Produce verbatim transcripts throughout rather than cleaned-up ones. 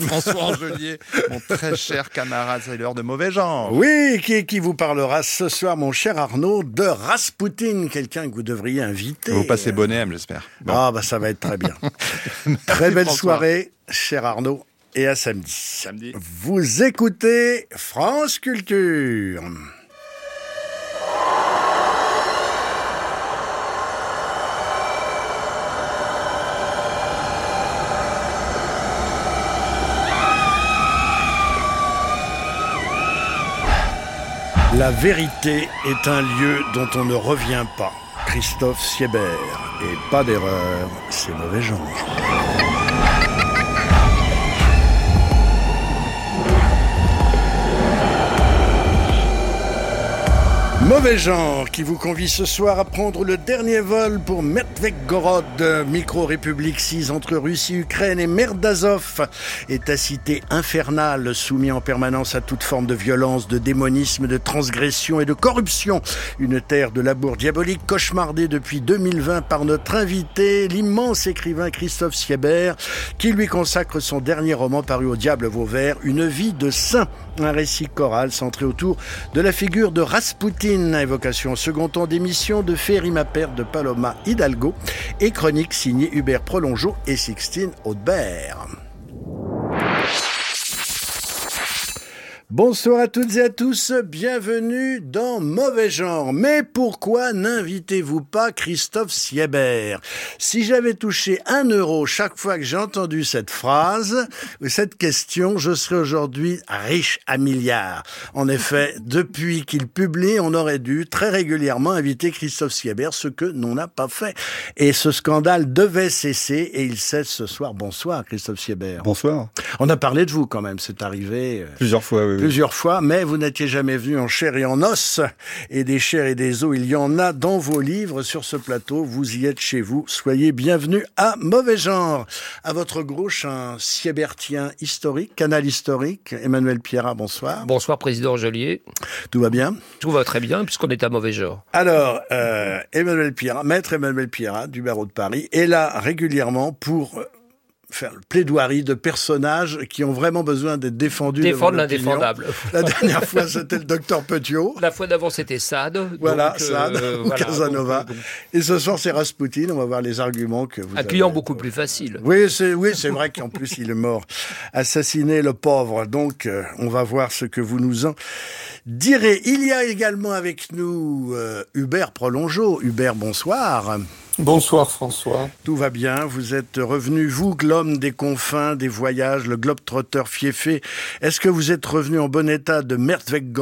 François Angelier, mon très cher camarade, c'est l'heure de mauvais genre. Oui, qui, qui vous parlera ce soir, mon cher Arnaud, de Rasputin, quelqu'un que vous devriez inviter. Vous passez bonnet, j'espère. Bon. Ah, bah ça va être très bien. Très belle François. Soirée, cher Arnaud, et à samedi. Samedi. Vous écoutez France Culture. La vérité est un lieu dont on ne revient pas. Christophe Siebert. Et pas d'erreur, c'est mauvais genre. Mauvais genre qui vous convie ce soir à prendre le dernier vol pour Medvedgorod, micro-république six entre Russie, Ukraine et mer d'Azov, État cité infernale soumis en permanence à toute forme de violence, de démonisme, de transgression et de corruption. Une terre de labour diabolique cauchemardée depuis deux mille vingt par notre invité, l'immense écrivain Christophe Siebert, qui lui consacre son dernier roman paru au Diable Vauvert, Une vie de saint. Un récit choral centré autour de la figure de Rasputin, évocation au second temps d'émission de Féerie ma perte de Paloma Hidalgo et chronique signée Hubert Prolongeau et Sixtine Audebert. Bonsoir à toutes et à tous, bienvenue dans Mauvais Genre. Mais pourquoi n'invitez-vous pas Christophe Siebert ? Si j'avais touché un euro chaque fois que j'ai entendu cette phrase, ou cette question, je serais aujourd'hui riche à milliards. En effet, depuis qu'il publie, on aurait dû très régulièrement inviter Christophe Siebert, ce que l'on n'a pas fait. Et ce scandale devait cesser, et il cesse ce soir. Bonsoir Christophe Siebert. Bonsoir. On a parlé de vous quand même, c'est arrivé... Plusieurs fois, oui. Plusieurs fois, mais vous n'étiez jamais venu en chair et en os. Et des chairs et des os, il y en a dans vos livres sur ce plateau. Vous y êtes chez vous. Soyez bienvenus à Mauvais Genre. À votre gauche, un Siebertien historique, canal historique. Emmanuel Pierrat, bonsoir. Bonsoir, président Angelier. Tout va bien ? Tout va très bien, puisqu'on est à Mauvais Genre. Alors, euh, Emmanuel Pierrat, maître Emmanuel Pierrat, du barreau de Paris, est là régulièrement pour... Euh, faire le plaidoirie de personnages qui ont vraiment besoin d'être défendus. Défendre l'indéfendable. La dernière fois, c'était le docteur Petiot. La fois d'avant, c'était Sade. Voilà, donc, Sade euh, ou voilà, Casanova. Donc, donc... Et ce soir, c'est Rasputin. On va voir les arguments que vous Un avez. client beaucoup plus facile. Oui, c'est, oui, c'est vrai qu'en plus, il est mort. Assassiné, le pauvre. Donc, euh, on va voir ce que vous nous en direz. Il y a également avec nous euh, Hubert Prolongeau. Hubert, bonsoir. Bonsoir François. Tout va bien, vous êtes revenu, vous, l'homme des confins, des voyages, le globe-trotteur fiefé. Est-ce que vous êtes revenu en bon état de Medvedgorod ?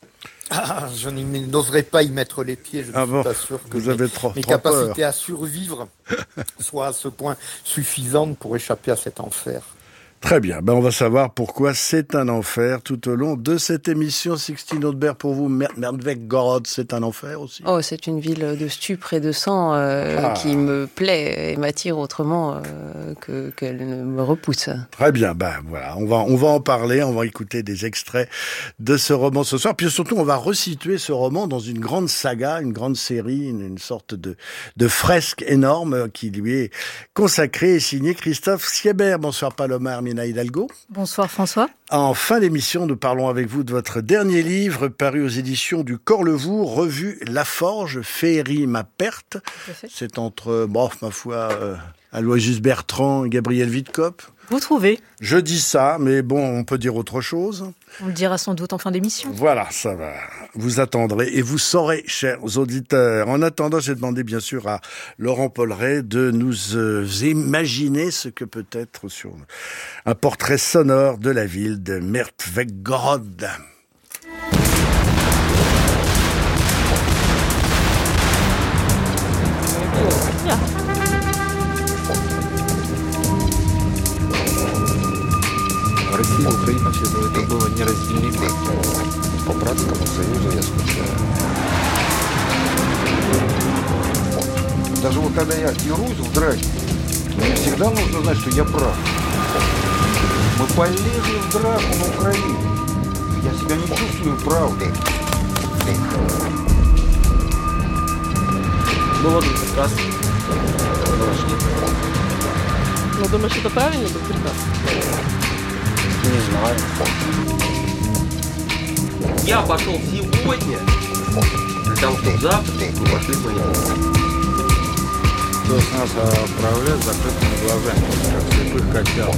Ah, je n'oserais pas y mettre les pieds, je ne ah suis bon, pas sûr que vous avez mes, trop, mes trop capacités peur. à survivre soient à ce point suffisantes pour échapper à cet enfer. Très bien, ben on va savoir pourquoi c'est un enfer tout au long de cette émission. Sixtine Audebert, pour vous, Medvedgorod, c'est un enfer aussi ? Oh, c'est une ville de stupre et de sang euh, ah. qui me plaît et m'attire autrement euh, que, qu'elle ne me repousse. Très bien, ben voilà, on va, on va en parler, on va écouter des extraits de ce roman ce soir. Puis surtout, on va resituer ce roman dans une grande saga, une grande série, une, une sorte de, de fresque énorme qui lui est consacrée et signée Christophe Siebert. Bonsoir Paloma Hidalgo. Bonsoir François. En fin d'émission, nous parlons avec vous de votre dernier livre paru aux éditions du Corlevoux, revue La Forge, Féerie ma perte. C'est entre, bon, ma foi, euh, Aloysius Bertrand et Gabriel Wittkopp. Vous trouvez ? Je dis ça, mais bon, on peut dire autre chose. On le dira sans doute en fin d'émission. Voilà, ça va. Vous attendrez et vous saurez, chers auditeurs. En attendant, j'ai demandé bien sûr à Laurent Polleret de nous euh, imaginer ce que peut être sur un portrait sonore de la ville de Medvedgorod. Россия и Украина, все это было неразделимо. По братскому союзу я скучаю. Даже вот когда я дерусь в драке, мне всегда нужно знать, что я прав. Мы полезли в драку на Украине. Я себя не чувствую правдой. Ну вот приказ. Ну, думаешь, это правильно был приказ? знаю. Я пошел сегодня для того, чтобы завтра не пошли мои дети. То есть нас отправляют с закрытыми глазами, как слепых котят.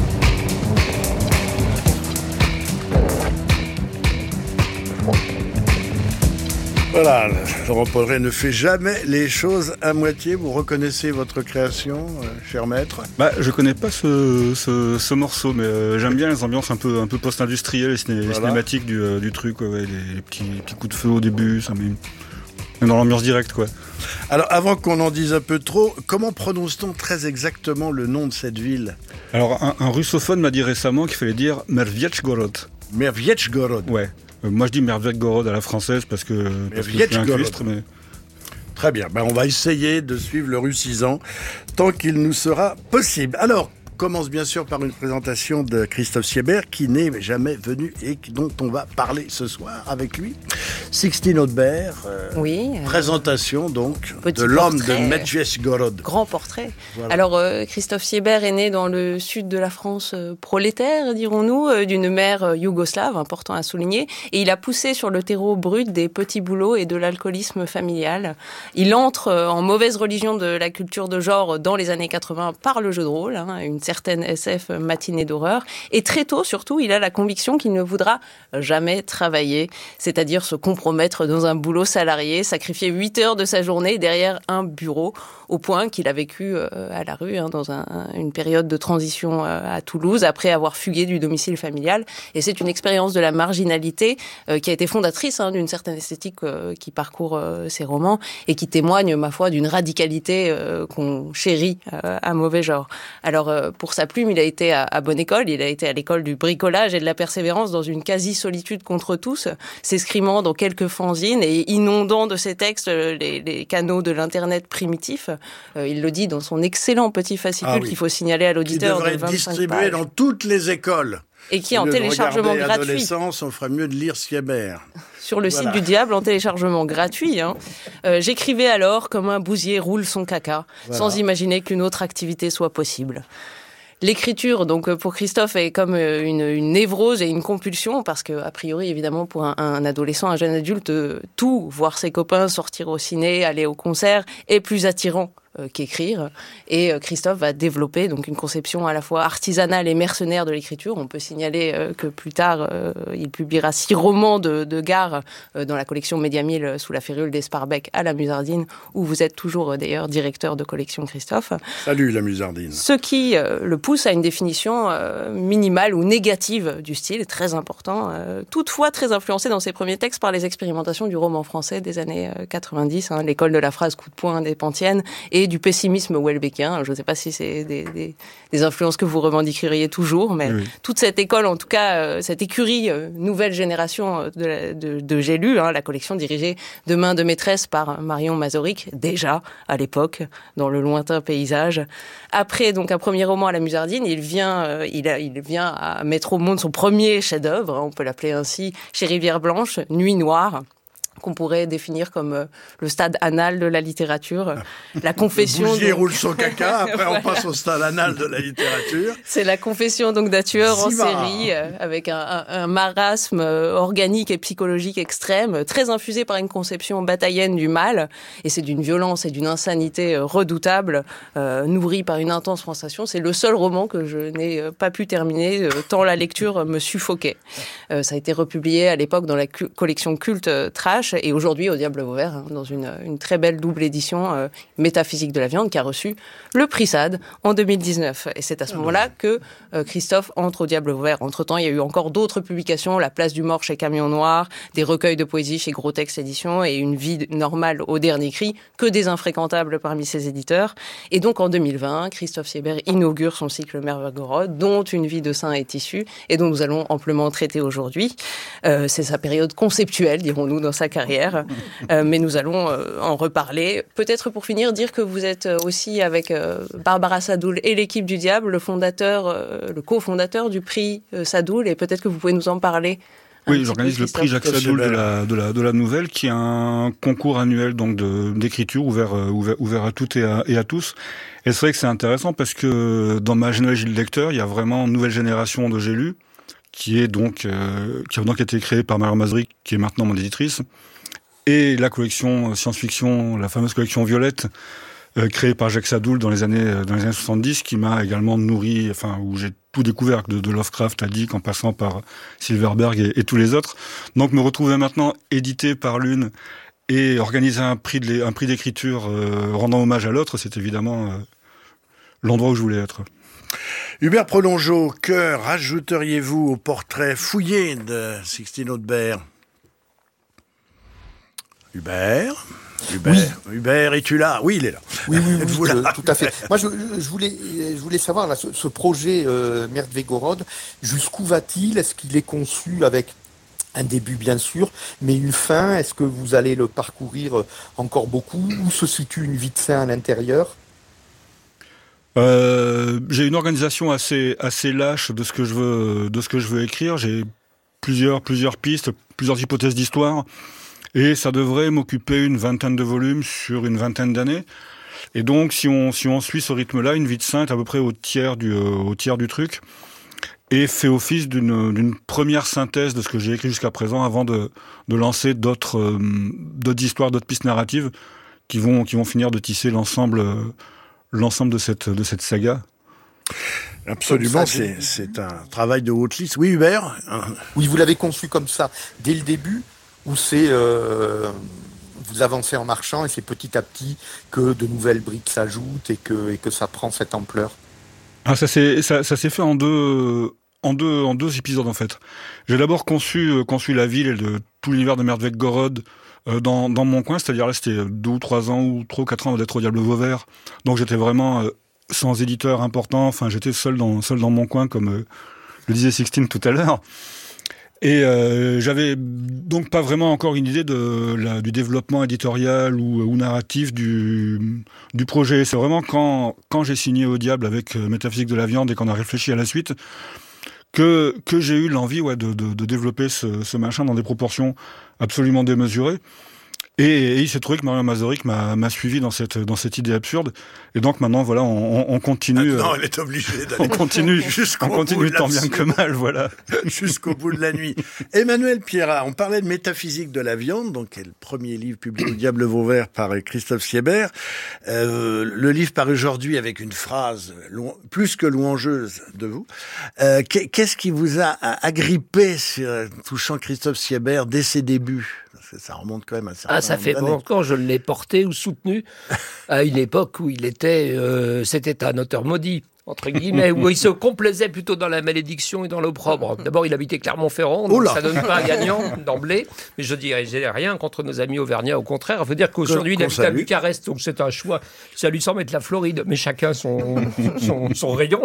Voilà, Laurent Polleret ne fait jamais les choses à moitié. Vous reconnaissez votre création, euh, cher maître? Bah, je connais pas ce, ce, ce morceau, mais euh, j'aime bien les ambiances un peu, un peu post-industrielles et ciné- Voilà. cinématiques du, euh, du truc, ouais, ouais, les, les petits, les petits coups de feu au début, ça met on est dans l'ambiance directe, quoi. Alors, avant qu'on en dise un peu trop, comment prononce-t-on très exactement le nom de cette ville? Alors, un, un russophone m'a dit récemment qu'il fallait dire Mervietchgorod. Mervietchgorod. Ouais. Euh, moi, je dis Mervietchgorod à la française parce que, parce que je suis un cuistre, mais... Très bien, ben, on va essayer de suivre le russisant tant qu'il nous sera possible. Alors, commence bien sûr par une présentation de Christophe Siebert qui n'est jamais venu et dont on va parler ce soir avec lui. Sixtine Audebert, euh, Oui. euh, présentation donc Petit de l'homme de portrait. Medjugorod. Grand portrait. Voilà. Alors, euh, Christophe Siebert est né dans le sud de la France euh, prolétaire, dirons-nous, euh, d'une mère euh, yougoslave, important à souligner, et il a poussé sur le terreau brut des petits boulots et de l'alcoolisme familial. Il entre euh, en mauvaise religion de la culture de genre dans les années quatre-vingts par le jeu de rôle, hein, une certaine S F matinée d'horreur, et très tôt, surtout, il a la conviction qu'il ne voudra jamais travailler, c'est-à-dire se compromettre dans un boulot salarié, sacrifier huit heures de sa journée derrière un bureau, au point qu'il a vécu euh, à la rue, hein, dans un, une période de transition euh, à Toulouse, après avoir fugué du domicile familial. Et c'est une expérience de la marginalité euh, qui a été fondatrice hein, d'une certaine esthétique euh, qui parcourt euh, ses romans et qui témoigne, ma foi, d'une radicalité euh, qu'on chérit euh, à mauvais genre. Alors, euh, pour sa plume, il a été à, à bonne école, il a été à l'école du bricolage et de la persévérance dans une quasi-solitude contre tous, s'escrimant dans quelques fanzines et inondant de ses textes les, les canaux de l'Internet primitif. Euh, il le dit dans son excellent petit fascicule Ah oui. qu'il faut signaler à Qui l'auditeur devrait de être vingt-cinq distribué pages. dans toutes les écoles. Et qui est en Au lieu de téléchargement regarder gratuit. Adolescence, on ferait mieux de lire Siebert. Sur le Voilà. site du diable en téléchargement gratuit. Hein. Euh, j'écrivais alors comme un bousier roule son caca, Voilà. sans imaginer qu'une autre activité soit possible. L'écriture, donc pour Christophe, est comme une, une névrose et une compulsion, parce que, a priori, évidemment, pour un, un adolescent, un jeune adulte, tout, voir ses copains, sortir au ciné, aller au concert, est plus attirant euh, qu'écrire. Et euh, Christophe va développer donc une conception à la fois artisanale et mercenaire de l'écriture. On peut signaler euh, que plus tard, euh, il publiera six romans de, de gare euh, dans la collection Média mille sous la férule d'Esparbec à la Musardine, où vous êtes toujours euh, d'ailleurs directeur de collection, Christophe. Salut la Musardine. Ce qui euh, le pousse à une définition euh, minimale ou négative du style, très important, euh, toutefois très influencé dans ses premiers textes par les expérimentations du roman français des années euh, quatre-vingt-dix, hein, l'école de la phrase coup de poing des Pantiennes et du pessimisme welbeckien. Je ne sais pas si c'est des, des, des influences que vous revendiqueriez toujours, mais Oui. toute cette école, en tout cas, euh, cette écurie euh, nouvelle génération de, la- de, de J'ai lu, hein, la collection dirigée de main de maîtresse par Marion Mazoric, déjà à l'époque, dans le lointain paysage. Après donc un premier roman à la Musardine, il vient, euh, il, a, il vient à mettre au monde son premier chef-d'œuvre, hein, on peut l'appeler ainsi, chez Rivière Blanche, Nuit Noire, qu'on pourrait définir comme euh, le stade anal de la littérature, la confession. Le bousier donc- roule son caca, après Voilà. on passe au stade anal de la littérature. C'est la confession donc d'un tueur en Ziva. série euh, avec un, un, un marasme euh, organique et psychologique extrême, très infusé par une conception bataillenne du mal, et c'est d'une violence et d'une insanité euh, redoutable, euh, nourrie par une intense frustration. C'est le seul roman que je n'ai euh, pas pu terminer, euh, tant la lecture euh, me suffoquait. Euh, ça a été republié à l'époque dans la cu- collection culte euh, Trash, et aujourd'hui au Diable Vauvert, hein, dans une, une très belle double édition euh, Métaphysique de la viande, qui a reçu le prix Sade en deux mille dix-neuf. Et c'est à ce moment-là que euh, Christophe entre au Diable Vauvert. Entre-temps, il y a eu encore d'autres publications, La Place du Mort chez Camion Noir, des recueils de poésie chez Gros Texte Éditions et Une vie normale au Dernier Cri, que des infréquentables parmi ses éditeurs. Et donc en deux mille vingt, Christophe Siebert inaugure son cycle Merveille-Gorod, dont Une vie de saint est issue et dont nous allons amplement traiter aujourd'hui. Euh, c'est sa période conceptuelle, dirons-nous, dans sa carrière. Euh, mais nous allons euh, en reparler. Peut-être pour finir, dire que vous êtes aussi avec euh, Barbara Sadoul et l'équipe du Diable, le fondateur, euh, le cofondateur du prix euh, Sadoul, et peut-être que vous pouvez nous en parler. un Oui, petit j'organise peu, le prix Jacques Christophe. Sadoul de C'est la, de, la, de la Nouvelle, qui est un concours annuel donc de, d'écriture ouvert, euh, ouvert, ouvert à toutes et à, et à tous. Et c'est vrai que c'est intéressant parce que dans ma généalogie de lecteurs, il y a vraiment une nouvelle génération de J'ai lu qui est donc euh, qui a donc été créée par Marion Mazurik, qui est maintenant mon éditrice, et la collection science-fiction, la fameuse collection Violette, euh, créée par Jacques Sadoul dans les années dans les années soixante-dix, qui m'a également nourri, enfin où j'ai tout découvert de, de Lovecraft à Dick, en passant par Silverberg et, et tous les autres. Donc me retrouver maintenant édité par l'une et organiser un prix de, un prix d'écriture euh, rendant hommage à l'autre, c'est évidemment euh, l'endroit où je voulais être. Hubert Prolongeau, que rajouteriez-vous au portrait fouillé de Sixtine Audebert? Hubert Hubert, oui. Hubert, es-tu là? Oui, il est là. Oui, oui, oui, Êtes-vous euh, là, tout à fait. Moi, je, je voulais, je voulais savoir là, ce, ce projet euh, Merdvegorod, jusqu'où va-t-il? Est-ce qu'il est conçu avec un début, bien sûr, mais une fin? Est-ce que vous allez le parcourir encore beaucoup? Où se situe une vie de saint à l'intérieur? Euh, j'ai une organisation assez assez lâche de ce que je veux de ce que je veux écrire. J'ai plusieurs plusieurs pistes, plusieurs hypothèses d'histoire. Et ça devrait m'occuper une vingtaine de volumes sur une vingtaine d'années. Et donc, si on si on suit ce rythme-là, une vie de sainte à peu près au tiers du euh, au tiers du truc, et fait office d'une d'une première synthèse de ce que j'ai écrit jusqu'à présent, avant de de lancer d'autres euh, d'autres histoires, d'autres pistes narratives qui vont qui vont finir de tisser l'ensemble euh, l'ensemble de cette de cette saga. Absolument, c'est c'est un travail de haute liste. Oui, Hubert. Oui, vous l'avez conçu comme ça dès le début. Où c'est euh, vous avancez en marchant et c'est petit à petit que de nouvelles briques s'ajoutent et que et que ça prend cette ampleur. Ah, ça s'est ça, ça s'est fait en deux en deux en deux épisodes en fait. J'ai d'abord conçu conçu la ville et le, tout l'univers de Merdvegorod euh, dans dans mon coin, c'est-à-dire là c'était deux ou trois ans ou trois ou quatre ans d'être au Diable Vauvert. Donc j'étais vraiment euh, sans éditeur important. Enfin, j'étais seul dans seul dans mon coin, comme euh, le disait Sixtine tout à l'heure. Et euh, j'avais donc pas vraiment encore une idée de la, du développement éditorial ou, ou narratif du, du projet. C'est vraiment quand, quand j'ai signé au Diable avec euh, Métaphysique de la viande et qu'on a réfléchi à la suite que, que j'ai eu l'envie ouais, de, de, de développer ce, ce machin dans des proportions absolument démesurées. Et, et il s'est trouvé que Marion Mazurik m'a, m'a suivi dans cette, dans cette idée absurde. Et donc maintenant, voilà, on, on continue. Non, elle est obligée d'aller. On continue, jusqu'au on continue bout tant bien que mal, voilà. Jusqu'au bout de la nuit. Emmanuel Pierrat, on parlait de Métaphysique de la viande, donc qui est le premier livre publié au Diable Vauvert par Christophe Siebert. Euh, le livre paru aujourd'hui avec une phrase lou- plus que louangeuse de vous. Euh, qu'est-ce qui vous a agrippé sur, touchant Christophe Siebert dès ses débuts? Ça remonte quand même à certain Ah, ça fait longtemps, je l'ai porté ou soutenu à une époque où il était, euh, c'était un auteur maudit, entre guillemets, où il se complaisait plutôt dans la malédiction et dans l'opprobre. D'abord, il habitait Clermont-Ferrand, donc ça donne pas un gagnant d'emblée, mais je dirais, j'ai rien contre nos amis auvergnats, au contraire. Il faut dire qu'aujourd'hui, il habite à Bucarest, donc c'est un choix. Ça lui semble être la Floride, mais chacun son, son, son rayon.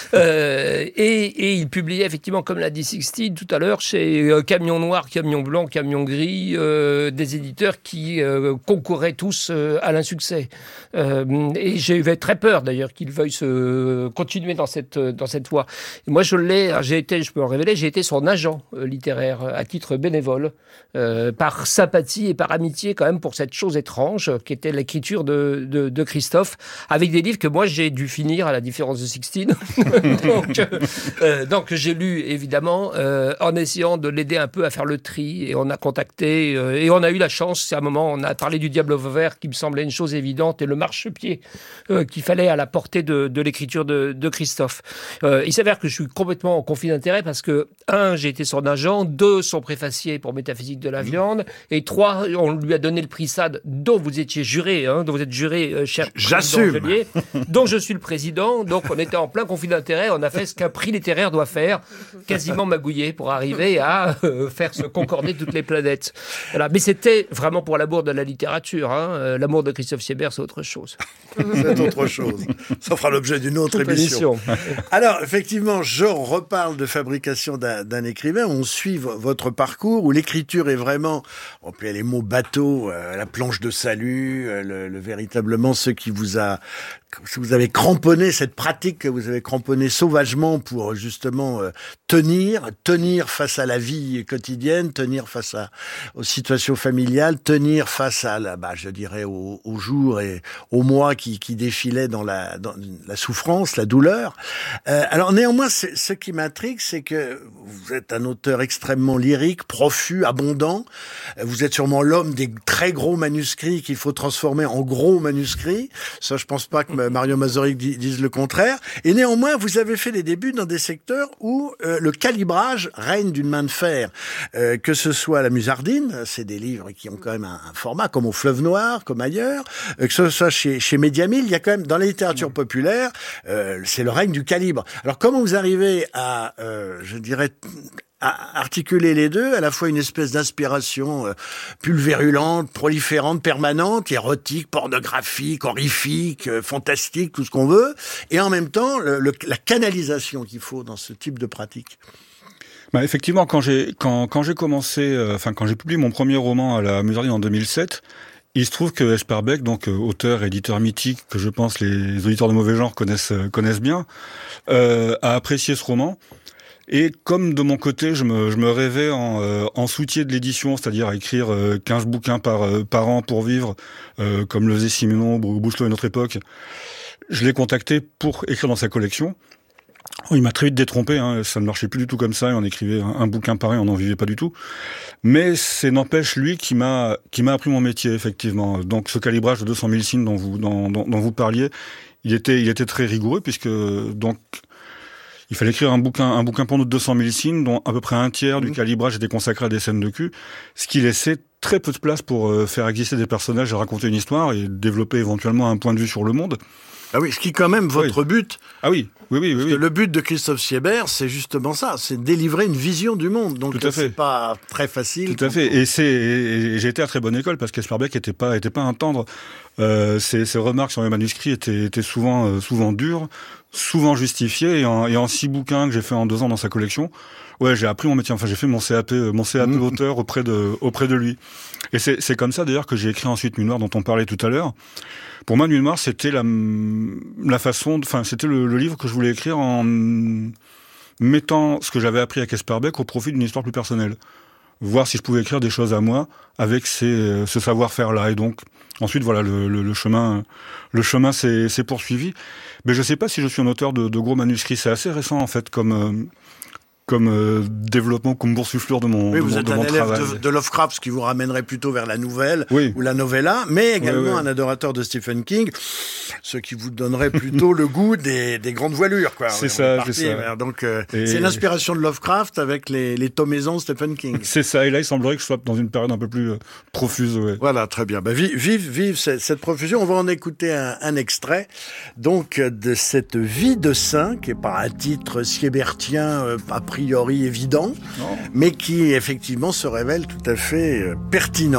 Euh, et, et il publiait effectivement, comme l'a dit Sixtine tout à l'heure, chez euh, Camion Noir, Camion Blanc, Camion Gris, euh, des éditeurs qui euh, concouraient tous euh, à l'insuccès. Euh, et j'avais très peur d'ailleurs qu'il veuille se continuer dans cette dans cette voie. Et moi, je l'ai, j'ai été, je peux en révéler, j'ai été son agent euh, littéraire à titre bénévole, euh, par sympathie et par amitié quand même pour cette chose étrange qui était l'écriture de, de, de Christophe, avec des livres que moi j'ai dû finir à la différence de Sixtine. donc, euh, donc j'ai lu évidemment euh, en essayant de l'aider un peu à faire le tri, et on a contacté euh, et on a eu la chance. C'est un moment, on a parlé du Diable Vauvert qui me semblait une chose évidente et le marchepied euh, qu'il fallait à la portée de, de l'écriture de de Christophe. Euh, il s'avère que je suis complètement en conflit d'intérêt parce que, un, j'ai été son agent, deux, son préfacier pour Métaphysique de la viande, et trois, on lui a donné le prix Sade, dont vous étiez juré, hein, dont vous êtes juré, euh, cher J'assume. président Gelier, dont je suis le président, donc on était en plein conflit d'intérêt, on a fait ce qu'un prix littéraire doit faire, quasiment magouillé, pour arriver à euh, faire se concorder toutes les planètes. Voilà. Mais c'était vraiment pour l'amour de la littérature, hein. Euh, l'amour de Christophe Siebert, c'est autre chose. C'est autre chose. Ça fera l'objet d'une autre émission. Alors, effectivement, je reparle de fabrication d'un, d'un écrivain. On suit v- votre parcours où l'écriture est vraiment, on peut les mots bateau, euh, la planche de salut, euh, le, le véritablement ce qui vous a, vous avez cramponné, cette pratique que vous avez cramponné sauvagement pour justement euh, tenir, tenir face à la vie quotidienne, tenir face à, aux situations familiales, tenir face à la, bah, je dirais, aux, aux jours et aux mois qui, qui défilaient dans la, dans la souffrance, souffrance, la douleur. Euh, alors néanmoins, ce qui m'intrigue, c'est que vous êtes un auteur extrêmement lyrique, profus, abondant. Vous êtes sûrement l'homme des très gros manuscrits qu'il faut transformer en gros manuscrits. Ça, je pense pas que Mario Masaryk dise le contraire. Et néanmoins, vous avez fait des débuts dans des secteurs où euh, le calibrage règne d'une main de fer. Euh, que ce soit la Musardine, c'est des livres qui ont quand même un, un format, comme au Fleuve Noir, comme ailleurs. Euh, que ce soit chez, chez Mediamille, il y a quand même, dans la littérature populaire, euh, c'est le règne du calibre. Alors, comment vous arrivez à, euh, je dirais, à articuler les deux, à la fois une espèce d'inspiration euh, pulvérulente, proliférante, permanente, érotique, pornographique, horrifique, euh, fantastique, tout ce qu'on veut, et en même temps, le, le, la canalisation qu'il faut dans ce type de pratique? Bah effectivement, quand j'ai quand quand j'ai commencé, euh, enfin quand j'ai publié mon premier roman à la Musardine en deux mille sept, il se trouve que Esper Beck, donc euh, auteur, éditeur mythique que je pense les auditeurs de Mauvais Genre connaissent euh, connaissent bien, euh, a apprécié ce roman. Et comme de mon côté, je me, je me rêvais en, euh, en soutien de l'édition, c'est-à-dire à écrire euh, quinze bouquins par, euh, par an pour vivre, euh, comme le faisait Simenon ou Bouchelot à notre époque, je l'ai contacté pour écrire dans sa collection. Il m'a très vite détrompé, hein, ça ne marchait plus du tout comme ça, et on écrivait un, un bouquin pareil, on n'en vivait pas du tout. Mais c'est n'empêche lui qui m'a qui m'a appris mon métier, effectivement. Donc ce calibrage de deux cent mille signes dont vous, dont, dont, dont vous parliez, il était, il était très rigoureux, puisque donc... Il fallait écrire un bouquin, un bouquin pour nous de deux cent mille signes, dont à peu près un tiers du calibrage était consacré à des scènes de cul, ce qui laissait très peu de place pour euh, faire exister des personnages et raconter une histoire et développer éventuellement un point de vue sur le monde. Ah oui, ce qui est quand même votre oui. but. Ah oui, oui, oui, oui. Parce oui. que le but de Christophe Siebert, c'est justement ça, c'est délivrer une vision du monde. Donc Tout à c'est fait. pas très facile. Tout à fait. Et c'est, et j'ai été à très bonne école parce qu'Esper Beck était pas, était pas un tendre. Euh, ses, ses remarques sur mes manuscrits étaient, étaient souvent, euh, souvent dures, souvent justifiées. Et en, et en six bouquins que j'ai fait en deux ans dans sa collection, ouais, j'ai appris mon métier. Enfin, j'ai fait mon C A P, mon C A P mmh. auteur auprès de, auprès de lui. Et c'est, c'est comme ça d'ailleurs que j'ai écrit ensuite Nuit Noire, dont on parlait tout à l'heure. Pour moi, Nuit Noire, c'était la, la façon, enfin, c'était le, le livre que je voulais écrire en mettant ce que j'avais appris avec Esper Beck au profit d'une histoire plus personnelle. Voir si je pouvais écrire des choses à moi avec ces, ce savoir-faire-là. Et donc, ensuite, voilà, le, le, le chemin, le chemin s'est, s'est poursuivi. Mais je sais pas si je suis un auteur de, de gros manuscrits. C'est assez récent, en fait, comme, euh, comme euh, développement, comme boursouflure de mon, oui, de vous mon, êtes de un mon élève travail. de, de Lovecraft, ce qui vous ramènerait plutôt vers la nouvelle oui. ou la novella, mais également oui, oui. un adorateur de Stephen King, ce qui vous donnerait plutôt le goût des, des grandes voilures, quoi. C'est on ça, parti, c'est ça. Donc, euh, Et... c'est l'inspiration de Lovecraft avec les, les tomaisons de Stephen King. C'est ça. Et là, il semblerait que je sois dans une période un peu plus euh, profuse, ouais. Voilà, très bien. Bah, vive, vive, vive cette, cette profusion. On va en écouter un, un extrait, donc, de cette Vie de saint, qui est pas un titre siebertien, euh, a priori évident, non. mais qui, effectivement, se révèle tout à fait euh, pertinent.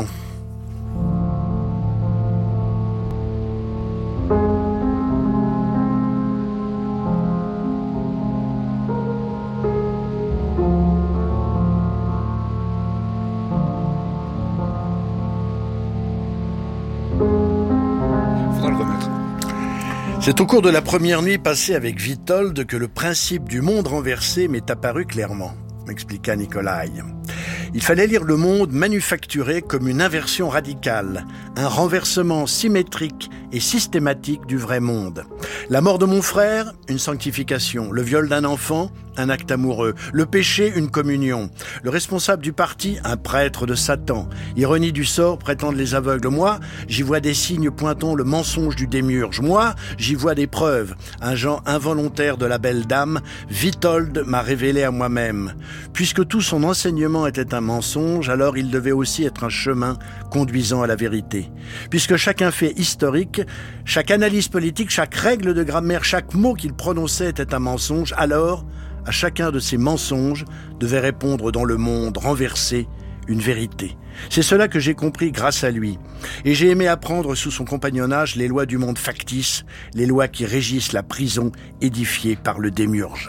Faudra le remettre. C'est au cours de la première nuit passée avec Witold que le principe du monde renversé m'est apparu clairement, m'expliqua Nikolai. Il fallait lire le monde manufacturé comme une inversion radicale, un renversement symétrique et systématique du vrai monde. La mort de mon frère, une sanctification. Le viol d'un enfant, un acte amoureux. Le péché, une communion. Le responsable du parti, un prêtre de Satan. Ironie du sort, prétendent les aveugles. Moi, j'y vois des signes pointant le mensonge du démiurge. Moi, j'y vois des preuves. Un genre involontaire de la belle dame, Witold m'a révélé à moi-même. Puisque tout son enseignement était un mensonge, alors il devait aussi être un chemin conduisant à la vérité. Puisque chaque fait historique, chaque analyse politique, chaque règle de grammaire, chaque mot qu'il prononçait était un mensonge, alors, à chacun de ces mensonges devait répondre dans le monde renversé une vérité. C'est cela que j'ai compris grâce à lui. Et j'ai aimé apprendre sous son compagnonnage les lois du monde factice, les lois qui régissent la prison édifiée par le démiurge.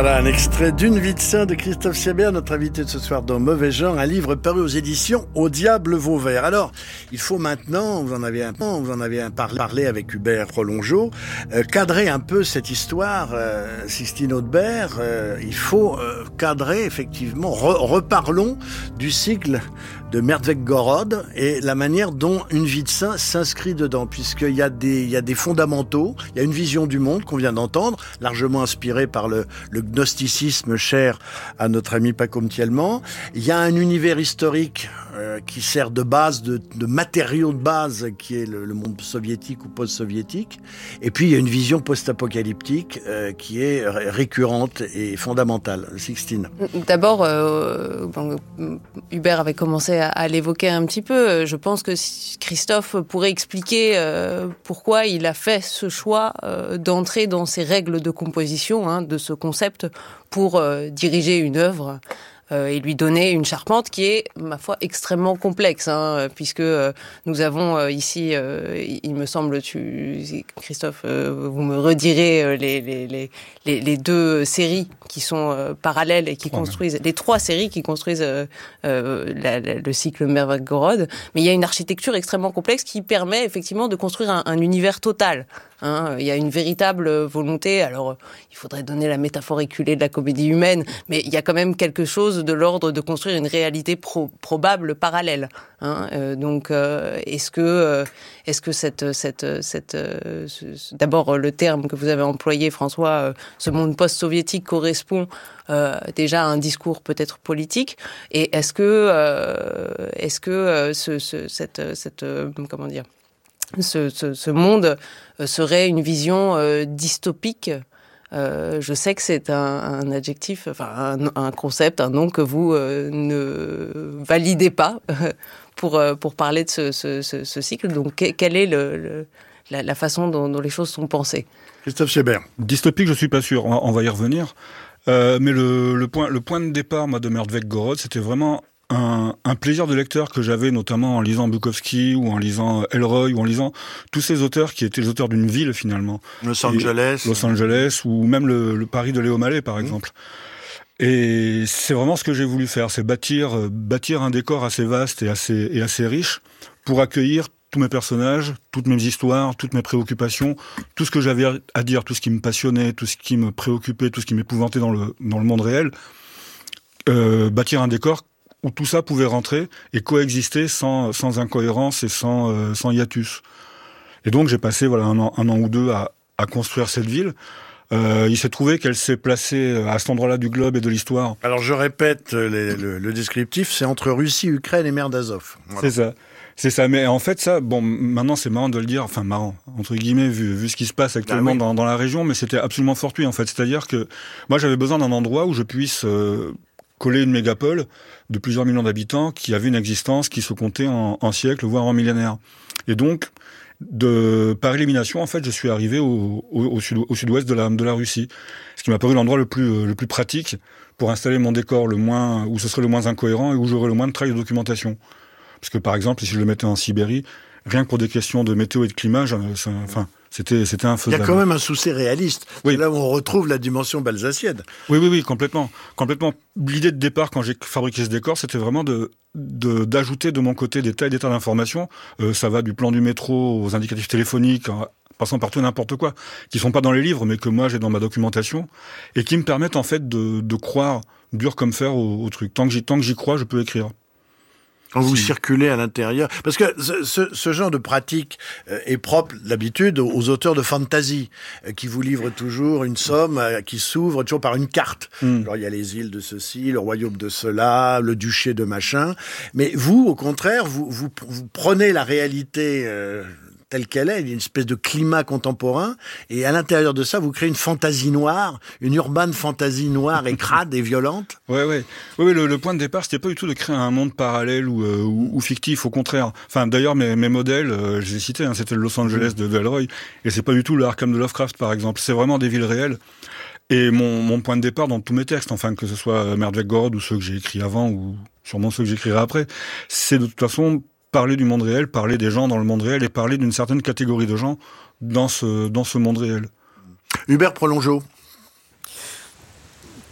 Voilà un extrait d'Une vie de saint de Christophe Siebert, notre invité de ce soir dans Mauvais Genre, un livre paru aux éditions Au Diable Vauvert. Alors, il faut maintenant, vous en avez un peu, vous en avez un parlé, parlé avec Hubert Prolongeau, euh, cadrer un peu cette histoire, euh, Sixtine Audebert, euh, il faut euh, cadrer effectivement, re, reparlons du cycle de Merdvec-Gorod et la manière dont Une vie de saint s'inscrit dedans, puisqu'il y a des, il y a des fondamentaux, il y a une vision du monde qu'on vient d'entendre, largement inspirée par le, le gnosticisme cher à notre ami Paco Mtielman. Il y a un univers historique euh, qui sert de base, de, de matériau de base, qui est le, le monde soviétique ou post-soviétique. Et puis il y a une vision post-apocalyptique euh, qui est récurrente et fondamentale. Sixtine. D'abord, euh, bon, Hubert avait commencé à, à l'évoquer un petit peu. Je pense que Christophe pourrait expliquer euh, pourquoi il a fait ce choix euh, d'entrer dans ces règles de composition, hein, de ce concept, pour euh, diriger une œuvre euh, et lui donner une charpente qui est, ma foi, extrêmement complexe, hein, puisque euh, nous avons euh, ici, euh, il me semble, tu, Christophe, euh, vous me redirez euh, les, les, les, les, les deux séries qui sont euh, parallèles et qui trois construisent, même. les trois séries qui construisent euh, euh, la, la, le cycle Merdvec-Gorod, mais il y a une architecture extrêmement complexe qui permet effectivement de construire un, un univers total. Hein, il y a une véritable volonté, alors il faudrait donner la métaphore éculée de la comédie humaine, mais il y a quand même quelque chose de l'ordre de construire une réalité pro- probable parallèle. Hein, euh, donc, euh, est-ce que, euh, est-ce que cette, cette, cette, euh, ce, d'abord le terme que vous avez employé, François, euh, ce monde post-soviétique correspond euh, déjà à un discours peut-être politique, et est-ce que, euh, est-ce que euh, ce, ce, cette, cette, euh, comment dire, Ce, ce, ce monde serait une vision euh, dystopique. Euh, je sais que c'est un, un adjectif, enfin un, un concept, un nom que vous euh, ne validez pas pour pour parler de ce, ce, ce, ce cycle. Donc, quelle est le, le, la, la façon dont, dont les choses sont pensées? Christophe Siebert. Dystopique, je suis pas sûr. On, on va y revenir. Euh, mais le, le point le point de départ, moi, de Merdvec-Gorod, c'était vraiment Un, un plaisir de lecteur que j'avais notamment en lisant Bukowski ou en lisant Elroy ou en lisant tous ces auteurs qui étaient les auteurs d'une ville finalement. Los Angeles. Et Los Angeles ou même le, le Paris de Léo Mallet par exemple. Mmh. Et c'est vraiment ce que j'ai voulu faire, c'est bâtir, euh, bâtir un décor assez vaste et assez, et assez riche pour accueillir tous mes personnages, toutes mes histoires, toutes mes préoccupations, tout ce que j'avais à dire, tout ce qui me passionnait, tout ce qui me préoccupait, tout ce qui m'épouvantait dans le, dans le monde réel. Euh, bâtir un décor où tout ça pouvait rentrer et coexister sans, sans incohérence et sans, euh, sans hiatus. Et donc j'ai passé voilà, un, an, un an ou deux à, à construire cette ville. Euh, il s'est trouvé qu'elle s'est placée à cet endroit-là du globe et de l'histoire. Alors je répète les, le, le descriptif, c'est entre Russie, Ukraine et mer d'Azov. Voilà. C'est ça. C'est ça, mais en fait ça, bon, maintenant c'est marrant de le dire, enfin marrant, entre guillemets, vu, vu ce qui se passe actuellement ah oui. dans, dans la région, mais c'était absolument fortuit en fait. C'est-à-dire que moi j'avais besoin d'un endroit où je puisse... Euh, coller une mégapole de plusieurs millions d'habitants qui avait une existence qui se comptait en, en siècles, voire en millénaires. Et donc, de, par élimination, en fait, je suis arrivé au, au, au, sud, au sud-ouest de la, de la Russie, ce qui m'a paru l'endroit le plus, le plus pratique pour installer mon décor le moins, où ce serait le moins incohérent et où j'aurais le moins de travail de documentation. Parce que, par exemple, si je le mettais en Sibérie, rien que pour des questions de météo et de climat, ça, enfin... C'était, c'était infaisable. Il y a quand même un souci réaliste. Oui. C'est là où on retrouve la dimension balsacienne. Oui, oui, oui, complètement. Complètement. L'idée de départ, quand j'ai fabriqué ce décor, c'était vraiment de, de, d'ajouter de mon côté des tas et des tas d'informations. Euh, ça va du plan du métro aux indicatifs téléphoniques, en passant par tout n'importe quoi, qui sont pas dans les livres, mais que moi j'ai dans ma documentation, et qui me permettent en fait de, de croire dur comme fer au, au truc. Tant que j'y, tant que j'y crois, je peux écrire. Quand vous si. circulez à l'intérieur, parce que ce, ce, ce genre de pratique euh, est propre d'habitude aux, aux auteurs de fantasy euh, qui vous livrent toujours une somme euh, qui s'ouvre toujours par une carte. Mm. Alors il y a les îles de ceci, le royaume de cela, le duché de machin. Mais vous, au contraire, vous vous, vous prenez la réalité euh, telle qu'elle est, une espèce de climat contemporain, et à l'intérieur de ça, vous créez une fantaisie noire, une urbaine fantaisie noire et crade et violente. Ouais, ouais, ouais. Le, le point de départ, c'était pas du tout de créer un monde parallèle ou, euh, ou, ou fictif, au contraire. Enfin, d'ailleurs, mes, mes modèles, euh, je les ai cités, hein, c'était le Los Angeles de Elroy, et c'est pas du tout le Arkham de Lovecraft, par exemple. C'est vraiment des villes réelles. Et mon, mon point de départ dans tous mes textes, enfin, que ce soit Merdvec-Gorod ou ceux que j'ai écrits avant, ou sûrement ceux que j'écrirai après, c'est de toute façon parler du monde réel, parler des gens dans le monde réel et parler d'une certaine catégorie de gens dans ce, dans ce monde réel. Hubert Prolongeau.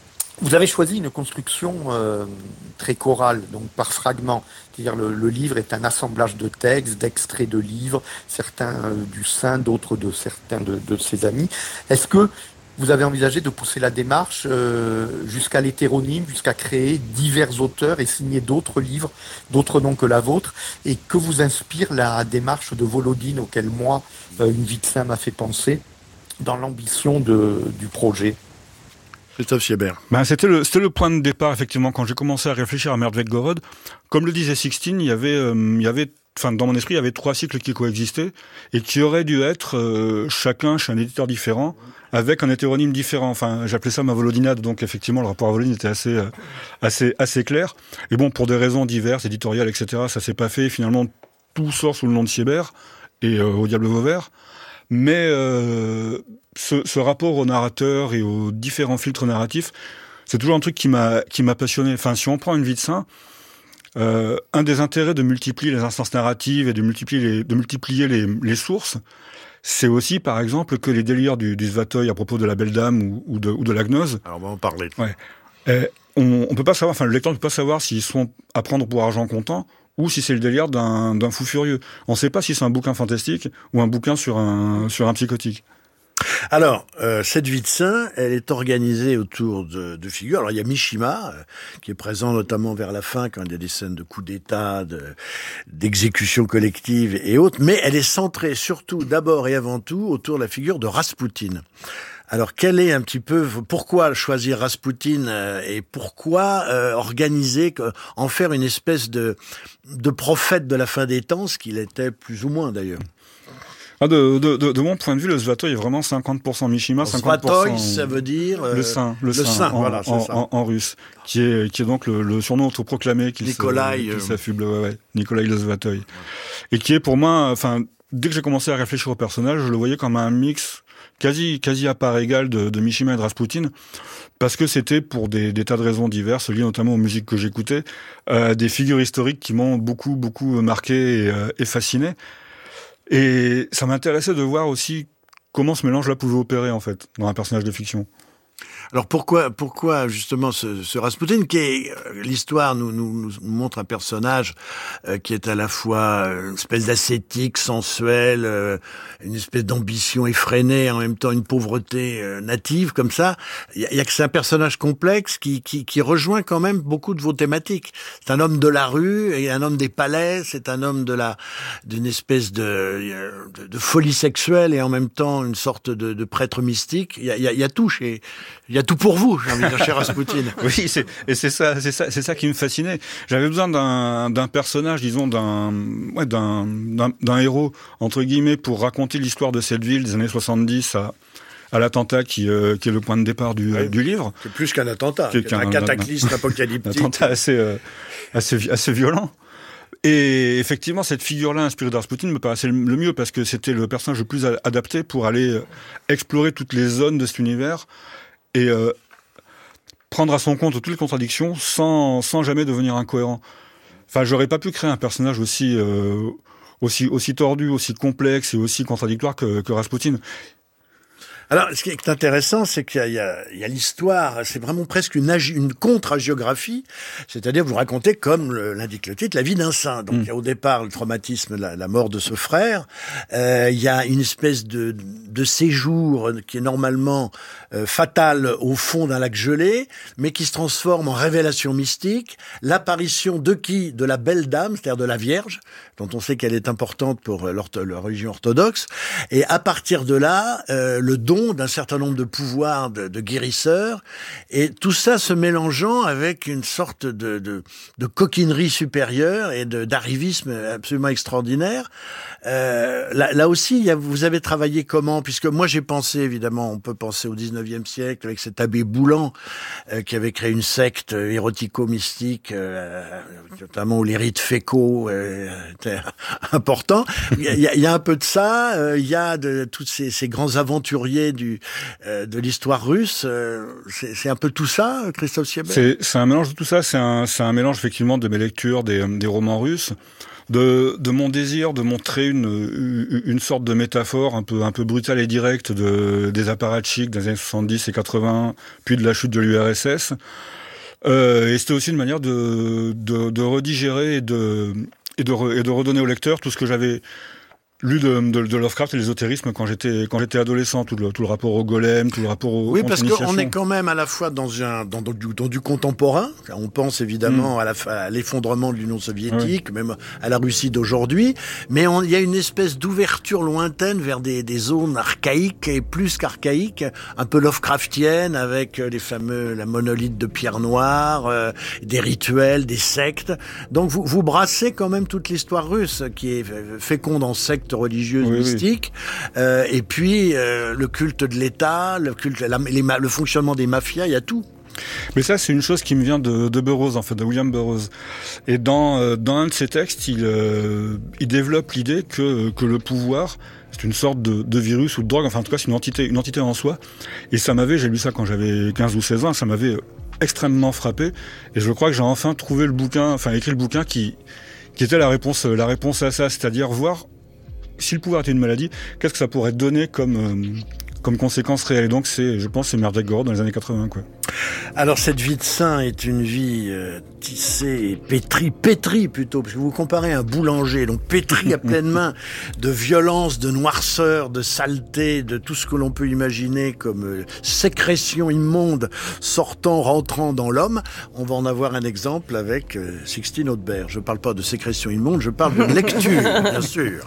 Vous avez choisi une construction euh, très chorale, donc par fragments. C'est-à-dire le, le livre est un assemblage de textes, d'extraits de livres, certains euh, du sein, d'autres de certains de, de ses amis. Est-ce que vous avez envisagé de pousser la démarche euh, jusqu'à l'hétéronyme, jusqu'à créer divers auteurs et signer d'autres livres, d'autres noms que la vôtre? Et que vous inspire la démarche de Volodine, auquel moi, euh, Une vie de saint m'a fait penser, dans l'ambition de, du projet? Christophe Siebert. Ben, c'était le, c'était le point de départ, effectivement, quand j'ai commencé à réfléchir à Merdvek Gorod. Comme le disait Sixtine, il y avait, euh, il y avait, enfin, dans mon esprit, il y avait trois cycles qui coexistaient et qui auraient dû être, euh, chacun chez un éditeur différent, avec un hétéronyme différent. Enfin, j'appelais ça ma Volodinade, donc effectivement, le rapport à Volodine était assez, euh, assez, assez clair. Et bon, pour des raisons diverses, éditoriales, et cetera, ça s'est pas fait. Finalement, tout sort sous le nom de Siebert et euh, au Diable Vauvert. Mais euh, ce, ce rapport au narrateur et aux différents filtres narratifs, c'est toujours un truc qui m'a qui m'a passionné. Enfin, si on prend Une vie de saint, euh, un des intérêts de multiplier les instances narratives et de multiplier les, de multiplier les, les sources, c'est aussi, par exemple, que les délires du, du Svatoï à propos de la Belle Dame ou, ou de, ou de la Gnose. Alors, on va en parler. Ouais. Et on, on peut pas savoir, enfin, le lecteur ne peut pas savoir s'ils sont à prendre pour argent comptant ou si c'est le délire d'un, d'un fou furieux. On ne sait pas si c'est un bouquin fantastique ou un bouquin sur un, sur un psychotique. Alors, euh, cette vie de saint, elle est organisée autour de, de figures. Alors, il y a Mishima, euh, qui est présent notamment vers la fin, quand il y a des scènes de coups d'État, de, d'exécution collective et autres, mais elle est centrée surtout, d'abord et avant tout, autour de la figure de Raspoutine. Alors, quel est un petit peu, pourquoi choisir Raspoutine euh, et pourquoi euh, organiser, en faire une espèce de, de prophète de la fin des temps, ce qu'il était plus ou moins d'ailleurs? Ah, de, de, de, de mon point de vue, le Svatoï est vraiment cinquante pour cent Mishima, cinquante pour cent... Svatoï, ça veut dire... Euh, le saint, le, le saint, saint, en, voilà, c'est en, ça. En, en russe, qui est, qui est donc le, le surnom autoproclamé qu'il Nikolai, se, euh... qu'il s'affuble, ouais, ouais, Nikolai le Svatoï. Ouais. Et qui est pour moi, enfin, dès que j'ai commencé à réfléchir au personnage, je le voyais comme un mix quasi, quasi à part égale de, de Mishima et de Raspoutine, parce que c'était pour des, des tas de raisons diverses, liées notamment aux musiques que j'écoutais, euh, des figures historiques qui m'ont beaucoup, beaucoup marqué et, euh, et fasciné. Et ça m'intéressait de voir aussi comment ce mélange-là pouvait opérer, en fait, dans un personnage de fiction. Alors pourquoi, pourquoi justement ce, ce Raspoutine, qui est, l'histoire nous, nous, nous montre un personnage euh, qui est à la fois une espèce d'ascétique, sensuel, euh, une espèce d'ambition effrénée, en même temps une pauvreté euh, native, comme ça. Il y a, y a que c'est un personnage complexe qui, qui, qui rejoint quand même beaucoup de vos thématiques. C'est un homme de la rue et un homme des palais. C'est un homme de la, d'une espèce de, de, de folie sexuelle et en même temps une sorte de, de prêtre mystique. Il y a, il y a, il y a tout chez, il y a tout pour vous, j'ai envie de dire, chez Raspoutine. Oui, c'est, et c'est ça, c'est ça, c'est ça qui me fascinait. J'avais besoin d'un, d'un personnage, disons, d'un, ouais, d'un, d'un, d'un héros, entre guillemets, pour raconter l'histoire de cette ville des années soixante-dix à, à l'attentat qui, euh, qui est le point de départ du, oui, du livre. C'est plus qu'un attentat, c'est c'est un, un cataclysme un, apocalyptique. Un attentat assez, euh, assez, assez violent. Et effectivement, cette figure-là, inspirée de Raspoutine, me paraissait le mieux parce que c'était le personnage le plus adapté pour aller explorer toutes les zones de cet univers et euh, prendre à son compte toutes les contradictions sans, sans jamais devenir incohérent. Enfin, j'aurais pas pu créer un personnage aussi, euh, aussi, aussi tordu, aussi complexe et aussi contradictoire que, que Raspoutine. Alors, ce qui est intéressant, c'est qu'il y a, il y a, il y a l'histoire, c'est vraiment presque une, agi, une contre-agiographie, c'est-à-dire vous racontez, comme le, l'indique le titre, la vie d'un saint. Donc, mmh. il y a au départ le traumatisme, la, la mort de ce frère, euh, il y a une espèce de, de séjour qui est normalement euh, fatal au fond d'un lac gelé, mais qui se transforme en révélation mystique, l'apparition de qui? De la Belle Dame, c'est-à-dire de la Vierge, dont on sait qu'elle est importante pour la religion orthodoxe, et à partir de là, euh, le don d'un certain nombre de pouvoirs de, de guérisseurs, et tout ça se mélangeant avec une sorte de, de, de coquinerie supérieure et de, d'arrivisme absolument extraordinaire. Euh, là, là aussi, il y a, vous avez travaillé comment? Puisque moi j'ai pensé, évidemment, on peut penser au dix-neuvième siècle avec cet abbé Boulan euh, qui avait créé une secte érotico-mystique, euh, notamment où les rites fécaux euh, étaient importants. Il y, a, il y a un peu de ça, euh, il y a de tous ces, ces grands aventuriers du euh, de l'histoire russe. Euh, c'est, c'est un peu tout ça, Christophe Siebert? C'est, c'est un mélange de tout ça. C'est un, c'est un mélange effectivement de mes lectures des, des romans russes. de, de mon désir de montrer une, une sorte de métaphore un peu, un peu brutale et directe de, des apparatchiks des années soixante-dix et quatre-vingts, puis de la chute de l'U R S S. Euh, et c'était aussi une manière de, de, de redigérer et de, et, de re, et de redonner au lecteur tout ce que j'avais lu de, de, de Lovecraft et l'ésotérisme quand j'étais quand j'étais adolescent, tout le, tout le rapport au golem, tout le rapport au oui, parce qu'on est quand même à la fois dans un dans, dans, du, dans du contemporain. On pense évidemment mmh. à, la, à l'effondrement de l'Union soviétique, oui. même à la Russie d'aujourd'hui, mais il y a une espèce d'ouverture lointaine vers des, des zones archaïques et plus qu'archaïques, un peu Lovecraftiennes, avec les fameux la monolithe de pierre noire, euh, des rituels, des sectes. Donc vous vous brassez quand même toute l'histoire russe qui est féconde en sectes religieuse, oui, mystique, oui. Euh, et puis euh, le culte de l'État, le culte, la, les, le fonctionnement des mafias, il y a tout. Mais ça, c'est une chose qui me vient de, de Burroughs, en fait, de William Burroughs. Et dans, euh, dans un de ses textes, il, euh, il développe l'idée que, que le pouvoir, c'est une sorte de, de virus ou de drogue, enfin en tout cas c'est une entité, une entité en soi. Et ça m'avait, j'ai lu ça quand j'avais quinze ou seize ans, ça m'avait extrêmement frappé. Et je crois que j'ai enfin trouvé le bouquin, enfin écrit le bouquin qui, qui était la réponse, la réponse à ça, c'est-à-dire voir si le pouvoir était une maladie, qu'est-ce que ça pourrait donner comme, euh, comme conséquence réelle. Et donc, c'est, je pense, c'est Merdvec Gorod dans les années quatre-vingts, quoi. Alors, cette vie de saint est une vie euh, tissée, pétrie, pétrie plutôt, parce que vous comparez un boulanger, donc pétri à pleine main de violence, de noirceur, de saleté, de tout ce que l'on peut imaginer comme euh, sécrétion immonde sortant, rentrant dans l'homme. On va en avoir un exemple avec euh, Sixtine Audebert. Je parle pas de sécrétion immonde, je parle de lecture, bien sûr.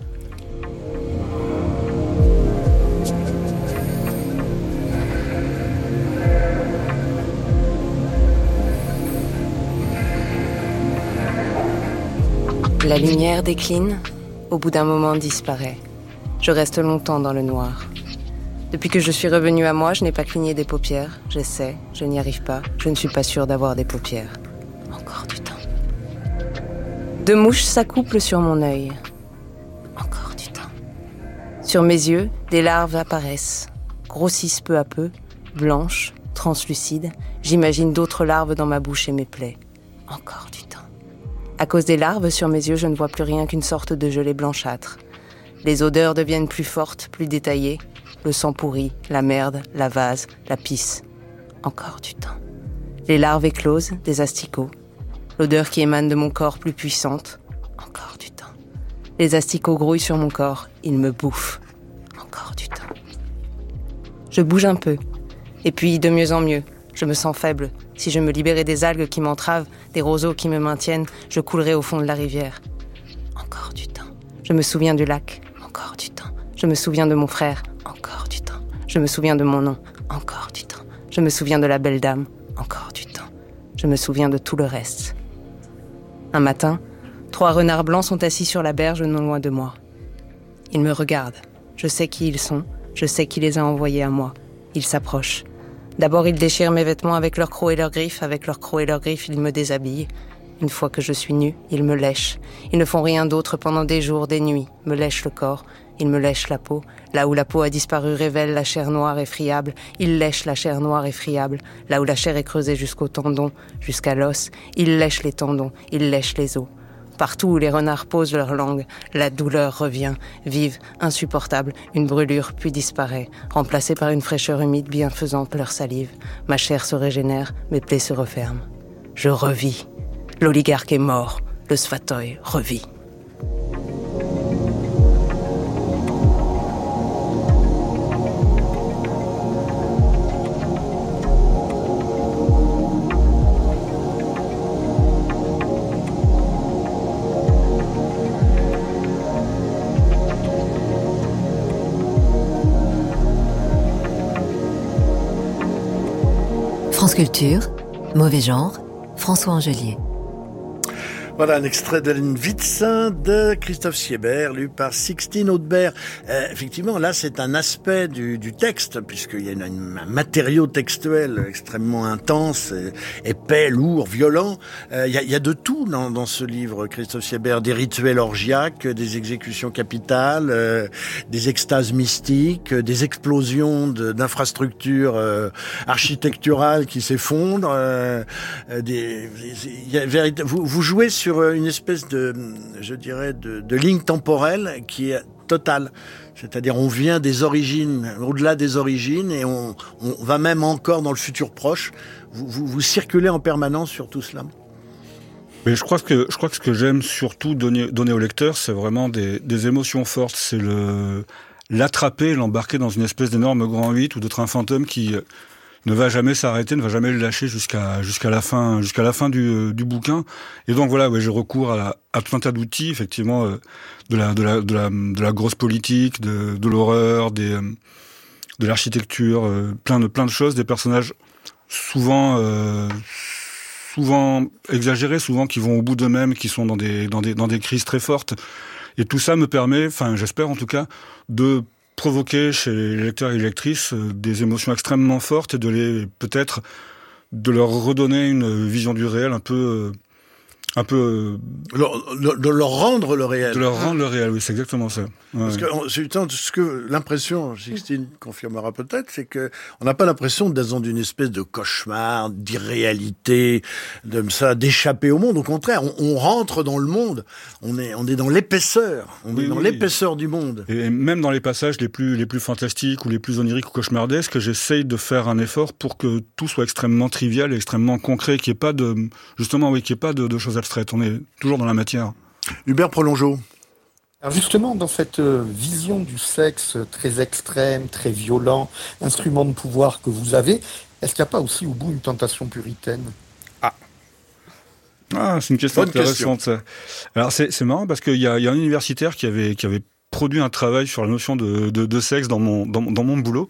La lumière décline, au bout d'un moment disparaît. Je reste longtemps dans le noir. Depuis que je suis revenue à moi, je n'ai pas cligné des paupières. J'essaie, je n'y arrive pas. Je ne suis pas sûre d'avoir des paupières. Encore du temps. Deux mouches s'accouplent sur mon œil. Encore du temps. Sur mes yeux, des larves apparaissent, grossissent peu à peu, blanches, translucides. J'imagine d'autres larves dans ma bouche et mes plaies. Encore du temps. À cause des larves, sur mes yeux, je ne vois plus rien qu'une sorte de gelée blanchâtre. Les odeurs deviennent plus fortes, plus détaillées. Le sang pourri, la merde, la vase, la pisse. Encore du temps. Les larves éclosent, des asticots. L'odeur qui émane de mon corps plus puissante. Encore du temps. Les asticots grouillent sur mon corps, ils me bouffent. Encore du temps. Je bouge un peu. Et puis, de mieux en mieux, je me sens faible. Si je me libérais des algues qui m'entravent, des roseaux qui me maintiennent, je coulerais au fond de la rivière. Encore du temps. Je me souviens du lac. Encore du temps. Je me souviens de mon frère. Encore du temps. Je me souviens de mon nom. Encore du temps. Je me souviens de la belle dame. Encore du temps. Je me souviens de tout le reste. Un matin, trois renards blancs sont assis sur la berge non loin de moi. Ils me regardent. Je sais qui ils sont. Je sais qui les a envoyés à moi. Ils s'approchent. D'abord, ils déchirent mes vêtements avec leurs crocs et leurs griffes. Avec leurs crocs et leurs griffes, ils me déshabillent. Une fois que je suis nue, ils me lèchent. Ils ne font rien d'autre pendant des jours, des nuits. Me lèchent le corps. Ils me lèchent la peau. Là où la peau a disparu révèle la chair noire et friable. Ils lèchent la chair noire et friable. Là où la chair est creusée jusqu'au tendon, jusqu'à l'os, ils lèchent les tendons. Ils lèchent les os. Partout où les renards posent leur langue, la douleur revient, vive, insupportable, une brûlure puis disparaît, remplacée par une fraîcheur humide bienfaisante leur salive. Ma chair se régénère, mes plaies se referment. Je revis. L'oligarque est mort, le sphatoï revit. France Culture, Mauvais Genre, François Angelier. Voilà un extrait de Une vie de saint de Christophe Siebert, lu par Sixtine Audebert. Euh, effectivement, là, c'est un aspect du, du texte, puisqu'il y a une, une, un matériau textuel extrêmement intense, épais, lourd, violent. Euh, il, y a, il y a de tout dans, dans ce livre, Christophe Siebert. Des rituels orgiaques, des exécutions capitales, euh, des extases mystiques, des explosions de, d'infrastructures euh, architecturales qui s'effondrent. Euh, des, il y a, vous, vous jouez sur sur une espèce de, je dirais, de, de ligne temporelle qui est totale. C'est-à-dire, on vient des origines, au-delà des origines, et on, on va même encore dans le futur proche. Vous, vous, vous circulez en permanence sur tout cela. Mais je crois que je crois que ce que j'aime surtout donner, donner au lecteur, c'est vraiment des, des émotions fortes. C'est le l'attraper, l'embarquer dans une espèce d'énorme grand huit ou de train fantôme qui ne va jamais s'arrêter, ne va jamais le lâcher jusqu'à jusqu'à la fin jusqu'à la fin du, du bouquin. Et donc voilà, ouais, je recours à, la, à tout un tas d'outils, effectivement, euh, de la de la de la de la grosse politique, de, de l'horreur, des euh, de l'architecture, euh, plein de plein de choses, des personnages souvent euh, souvent exagérés, souvent qui vont au bout d'eux-mêmes, qui sont dans des dans des dans des crises très fortes. Et tout ça me permet, enfin j'espère en tout cas, de provoquer chez les lecteurs et les lectrices des émotions extrêmement fortes et de les peut-être de leur redonner une vision du réel un peu un peu leur, de leur rendre le réel. De leur rendre le réel, oui, c'est exactement ça. Ouais. Parce que c'est ce que l'impression, Sixtine confirmera peut-être, c'est que on n'a pas l'impression d'être dans une espèce de cauchemar, d'irréalité, de ça, d'échapper au monde. Au contraire, on, on rentre dans le monde. On est, on est dans l'épaisseur. On oui, est dans oui. l'épaisseur du monde. Et même dans les passages les plus, les plus fantastiques ou les plus oniriques ou cauchemardesques, j'essaye de faire un effort pour que tout soit extrêmement trivial et extrêmement concret, qu'il n'y ait pas de, justement, oui, qu'il n'y ait pas de, de choses abstraites. On est toujours dans la matière. Hubert Prolongeau. Alors justement, dans cette vision du sexe très extrême, très violent, instrument de pouvoir que vous avez, est-ce qu'il n'y a pas aussi au bout une tentation puritaine ? Ah, ah c'est une question Bonne intéressante. Question. Alors c'est, c'est marrant parce qu'il y a, il y a un universitaire qui avait, qui avait produit un travail sur la notion de, de, de sexe dans mon, dans, dans mon boulot.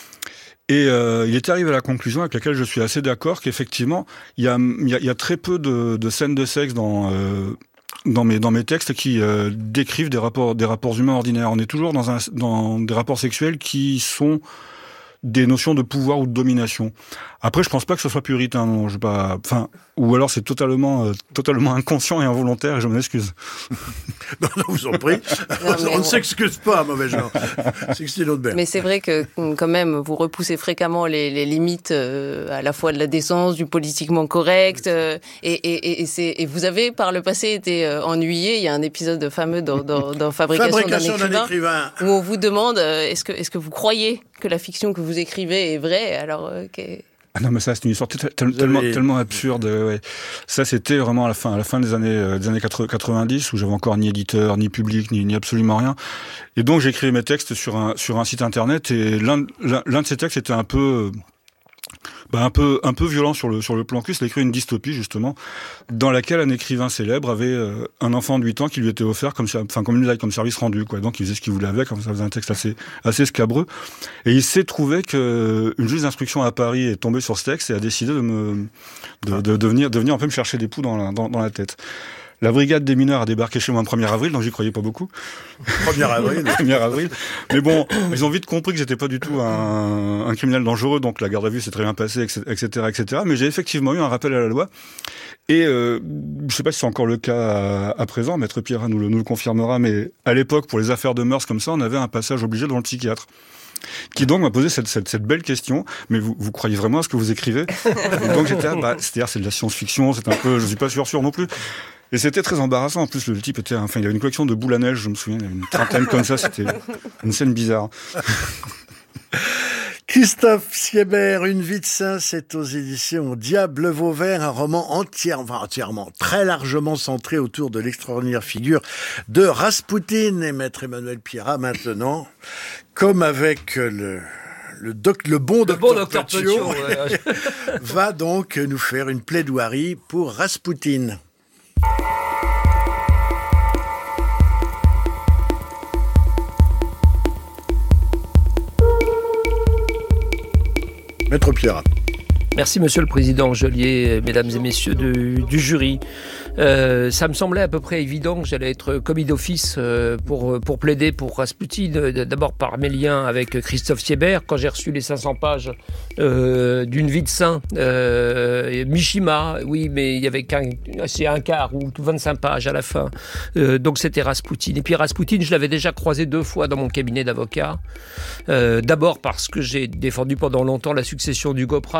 Et euh, il était arrivé à la conclusion avec laquelle je suis assez d'accord qu'effectivement, il y a, il y a, il y a très peu de, de scènes de sexe dans... Euh, dans mes dans mes textes qui euh, décrivent des rapports des rapports humains ordinaires. On est toujours dans un dans des rapports sexuels qui sont des notions de pouvoir ou de domination. Après, je pense pas que ce soit puritain, non, je pas, enfin, ou alors c'est totalement, euh, totalement inconscient et involontaire, et je m'en excuse. non, non, vous en prie. Non, on ne s'excuse pas, mauvais genre. C'est que c'est notre Mais c'est vrai que, quand même, vous repoussez fréquemment les, les limites, euh, à la fois de la décence, du politiquement correct, euh, et, et, et, c'est, et vous avez, par le passé, été euh, ennuyé. Il y a un épisode fameux dans, dans, dans Fabrication, Fabrication d'un, d'un écrivain, écrivain, où on vous demande, euh, est-ce que, est-ce que vous croyez que la fiction que vous écrivez est vraie? Alors, euh, qu'est... Ah non, mais ça, c'est une histoire tel- tel- tellement, avez... tellement absurde. Ouais. Ça, c'était vraiment à la fin, à la fin des années, euh, des années quatre-vingt-dix, où j'avais encore ni éditeur, ni public, ni, ni absolument rien. Et donc, j'écrivais mes textes sur un, sur un site internet, et l'un, l'un, l'un de ces textes était un peu, bah, un peu, un peu violent sur le, sur le plan cul. C'était écrit une dystopie, justement, dans laquelle un écrivain célèbre avait euh, un enfant de huit ans qui lui était offert comme, enfin, comme une médaille, comme service rendu, quoi. Donc, il faisait ce qu'il voulait avec, comme ça faisait un texte assez, assez scabreux. Et il s'est trouvé que une juge d'instruction à Paris est tombée sur ce texte et a décidé de me, de, de, de venir, de venir un peu me chercher des poux dans la, dans, dans la tête. La brigade des mineurs a débarqué chez moi le premier avril, donc j'y croyais pas beaucoup. premier avril. premier avril. Mais bon, ils ont vite compris que j'étais pas du tout un, un criminel dangereux, donc la garde à vue s'est très bien passée, et cetera, et cetera. Mais j'ai effectivement eu un rappel à la loi. Et euh, je sais pas si c'est encore le cas à, à présent, Maître Pierrat nous le, nous le confirmera, mais à l'époque, pour les affaires de mœurs comme ça, on avait un passage obligé devant le psychiatre, qui donc m'a posé cette, cette, cette belle question, mais vous, vous croyez vraiment à ce que vous écrivez? Et donc j'étais, bah, c'est-à-dire c'est de la science-fiction, c'est un peu, je suis pas sûr sûr non plus. Et c'était très embarrassant. En plus, le type était, enfin, il avait une collection de boules à neige, je me souviens, il y avait une trentaine comme ça, c'était une scène bizarre. Christophe Siebert, Une vie de saint, c'est aux éditions Diable Vauvert, un roman entièrement, enfin, entièrement, très largement centré autour de l'extraordinaire figure de Raspoutine. Et Maître Emmanuel Pierrat, maintenant, comme avec le... Le, doc, le bon docteur, bon docteur Petiot, ouais. va donc nous faire une plaidoirie pour Raspoutine. Maître Pierrat. Merci Monsieur le Président Geôlier, mesdames et messieurs de, du jury. Euh, ça me semblait à peu près évident que j'allais être commis d'office euh, pour, pour plaider pour Raspoutine, d'abord par mes liens avec Christophe Siebert, quand j'ai reçu les cinq cents pages euh, d'Une vie de saint, euh, Mishima, oui, mais il y avait qu'un, c'est un quart ou vingt-cinq pages à la fin, euh, donc c'était Raspoutine. Et puis Raspoutine, je l'avais déjà croisé deux fois dans mon cabinet d'avocat, euh, d'abord parce que j'ai défendu pendant longtemps la succession d'Hugo Pratt,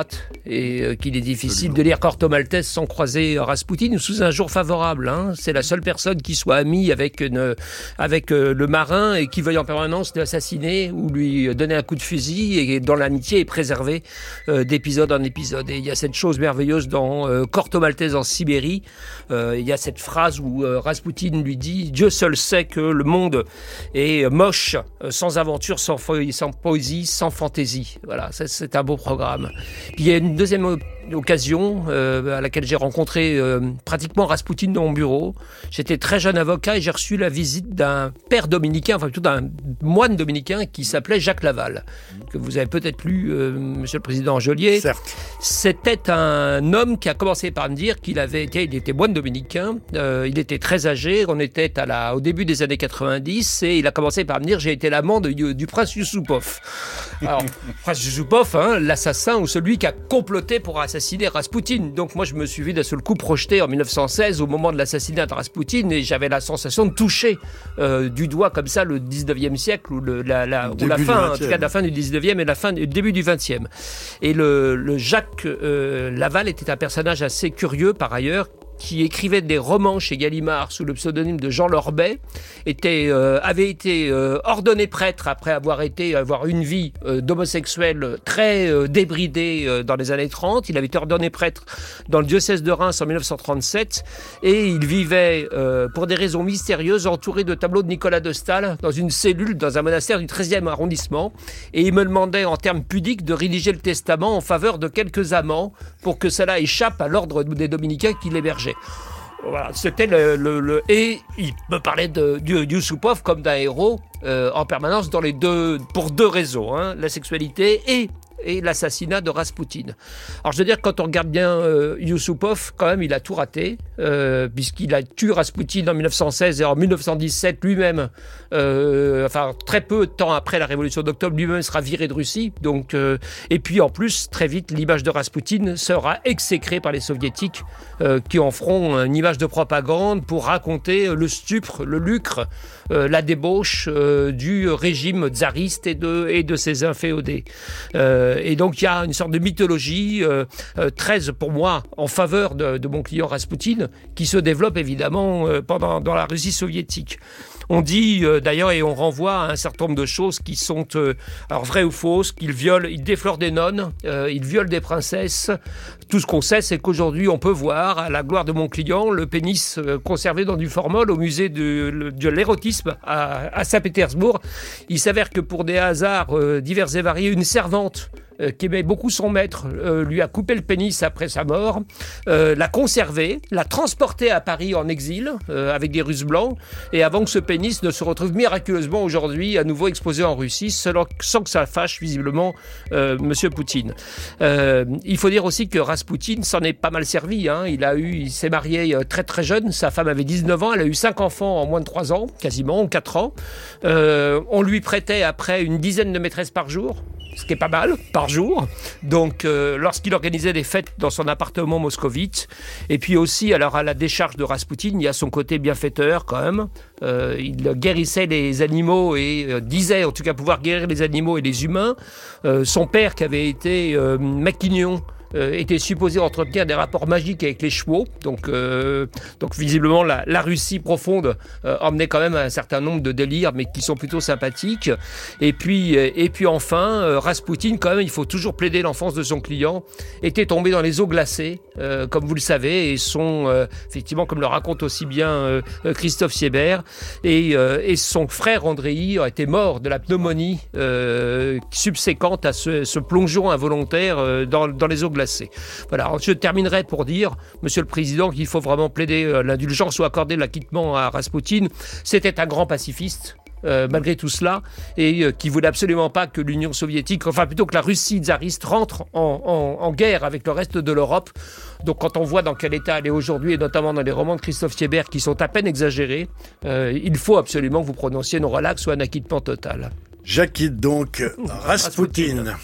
et euh, qu'il est difficile de lire Corto Maltese sans croiser Raspoutine sous un jour favorable. Hein. C'est la seule personne qui soit amie avec, une, avec euh, le marin et qui veuille en permanence l'assassiner ou lui donner un coup de fusil, et dont l'amitié est préservée euh, d'épisode en épisode. Et il y a cette chose merveilleuse dans euh, Corto Maltese en Sibérie. Euh, il y a cette phrase où euh, Raspoutine lui dit « Dieu seul sait que le monde est moche, euh, sans aventure, sans, fo- sans poésie, sans fantaisie. » Voilà, c'est, c'est un beau programme. Puis il y a une deuxième o- occasion euh, à laquelle j'ai rencontré euh, pratiquement Raspoutine dans mon bureau. J'étais très jeune avocat et j'ai reçu la visite d'un père dominicain, enfin plutôt d'un moine dominicain qui s'appelait Jacques Laval, que vous avez peut-être lu, euh, Monsieur le Président Geôlier. Certes. C'était un homme qui a commencé par me dire qu'il avait été, il était moine dominicain, euh, il était très âgé, on était à la, au début des années quatre-vingt-dix, et il a commencé par me dire j'ai été l'amant de, du prince Yusupov. Alors, prince Yusupov, hein, l'assassin ou celui qui a comploté pour assassiner Raspoutine. Donc moi je me suis vu d'un seul coup projeté en mille neuf cent seize au moment de l'assassinat de Raspoutine, et j'avais la sensation de toucher euh, du doigt comme ça le dix-neuvième siècle ou, le, la, la, ou la fin, en tout cas la fin du dix-neuvième et la fin du début du vingtième. Et le, le Jacques euh, Laval était un personnage assez curieux par ailleurs, qui écrivait des romans chez Gallimard sous le pseudonyme de Jean Lorbet, était, euh, avait été euh, ordonné prêtre après avoir été avoir une vie euh, d'homosexuel très euh, débridée euh, dans les années trente. Il avait été ordonné prêtre dans le diocèse de Reims en mille neuf cent trente-sept, et il vivait euh, pour des raisons mystérieuses entouré de tableaux de Nicolas de Staël dans une cellule dans un monastère du treizième arrondissement, et il me demandait en termes pudiques de rédiger le testament en faveur de quelques amants pour que cela échappe à l'ordre des dominicains qui l'hébergeaient. Voilà, c'était le, le, le... Et il me parlait de, de Yusupov comme d'un héros euh, en permanence dans les deux, pour deux raisons, hein, la sexualité et, et l'assassinat de Raspoutine. Alors je veux dire, quand on regarde bien euh, Yusupov, quand même il a tout raté, euh, puisqu'il a tué Raspoutine en mille neuf cent seize et en mille neuf cent dix-sept lui-même, euh, enfin très peu de temps après la révolution d'octobre, lui-même sera viré de Russie. Donc, euh, et puis en plus, très vite, l'image de Raspoutine sera exécrée par les soviétiques euh, qui en feront une image de propagande pour raconter le stupre, le lucre, euh, la débauche euh, du régime tsariste et de, et de ses inféodés. Euh, et donc il y a une sorte de mythologie euh, euh, très, pour moi, en faveur de, de mon client Raspoutine, qui se développe évidemment euh, pendant, dans la Russie soviétique. On dit euh, d'ailleurs, et on renvoie à un certain nombre de choses qui sont euh, alors vraies ou fausses, qu'il viole, il déflore des nonnes, euh, il viole des princesses. Tout ce qu'on sait, c'est qu'aujourd'hui, on peut voir, à la gloire de mon client, le pénis euh, conservé dans du formol au musée de, le, de l'érotisme à, à Saint-Pétersbourg. Il s'avère que pour des hasards euh, divers et variés, une servante Euh, qui aimait beaucoup son maître, euh, lui a coupé le pénis après sa mort, euh, l'a conservé, l'a transporté à Paris en exil euh, avec des Russes blancs, et avant que ce pénis ne se retrouve miraculeusement aujourd'hui à nouveau exposé en Russie, sans, sans que ça fâche visiblement euh, Monsieur Poutine. Euh, il faut dire aussi que Raspoutine s'en est pas mal servi. Hein. Il a eu, il s'est marié très très jeune, sa femme avait dix-neuf ans, elle a eu cinq enfants en moins de trois ans, quasiment, en quatre ans. Euh, on lui prêtait après une dizaine de maîtresses par jour, ce qui est pas mal, par jour. Donc, euh, lorsqu'il organisait des fêtes dans son appartement moscovite, et puis aussi, alors à la décharge de Raspoutine, il y a son côté bienfaiteur quand même. Euh, il guérissait les animaux et euh, disait en tout cas pouvoir guérir les animaux et les humains. Euh, son père, qui avait été euh, maquignon, Euh, était supposé entretenir des rapports magiques avec les chevaux. Donc, euh, donc visiblement, la, la Russie profonde euh, emmenait quand même un certain nombre de délires, mais qui sont plutôt sympathiques. Et puis, euh, et puis enfin, euh, Raspoutine, quand même, il faut toujours plaider l'enfance de son client, était tombé dans les eaux glacées, euh, comme vous le savez, et son, euh, effectivement, comme le raconte aussi bien euh, Christophe Siebert, et, euh, et son frère Andréi a été mort de la pneumonie euh, subséquente à ce, ce plongeon involontaire euh, dans, dans les eaux glacées. Voilà, alors je terminerai pour dire, Monsieur le Président, qu'il faut vraiment plaider euh, l'indulgence ou accorder l'acquittement à Raspoutine. C'était un grand pacifiste. Euh, malgré tout cela, et euh, qui voulait absolument pas que l'Union soviétique, enfin plutôt que la Russie tsariste rentre en, en, en guerre avec le reste de l'Europe. Donc quand on voit dans quel état elle est aujourd'hui, et notamment dans les romans de Christophe Siebert qui sont à peine exagérés, euh, il faut absolument que vous prononciez non relax ou un acquittement total. J'acquitte donc Raspoutine. Raspoutine.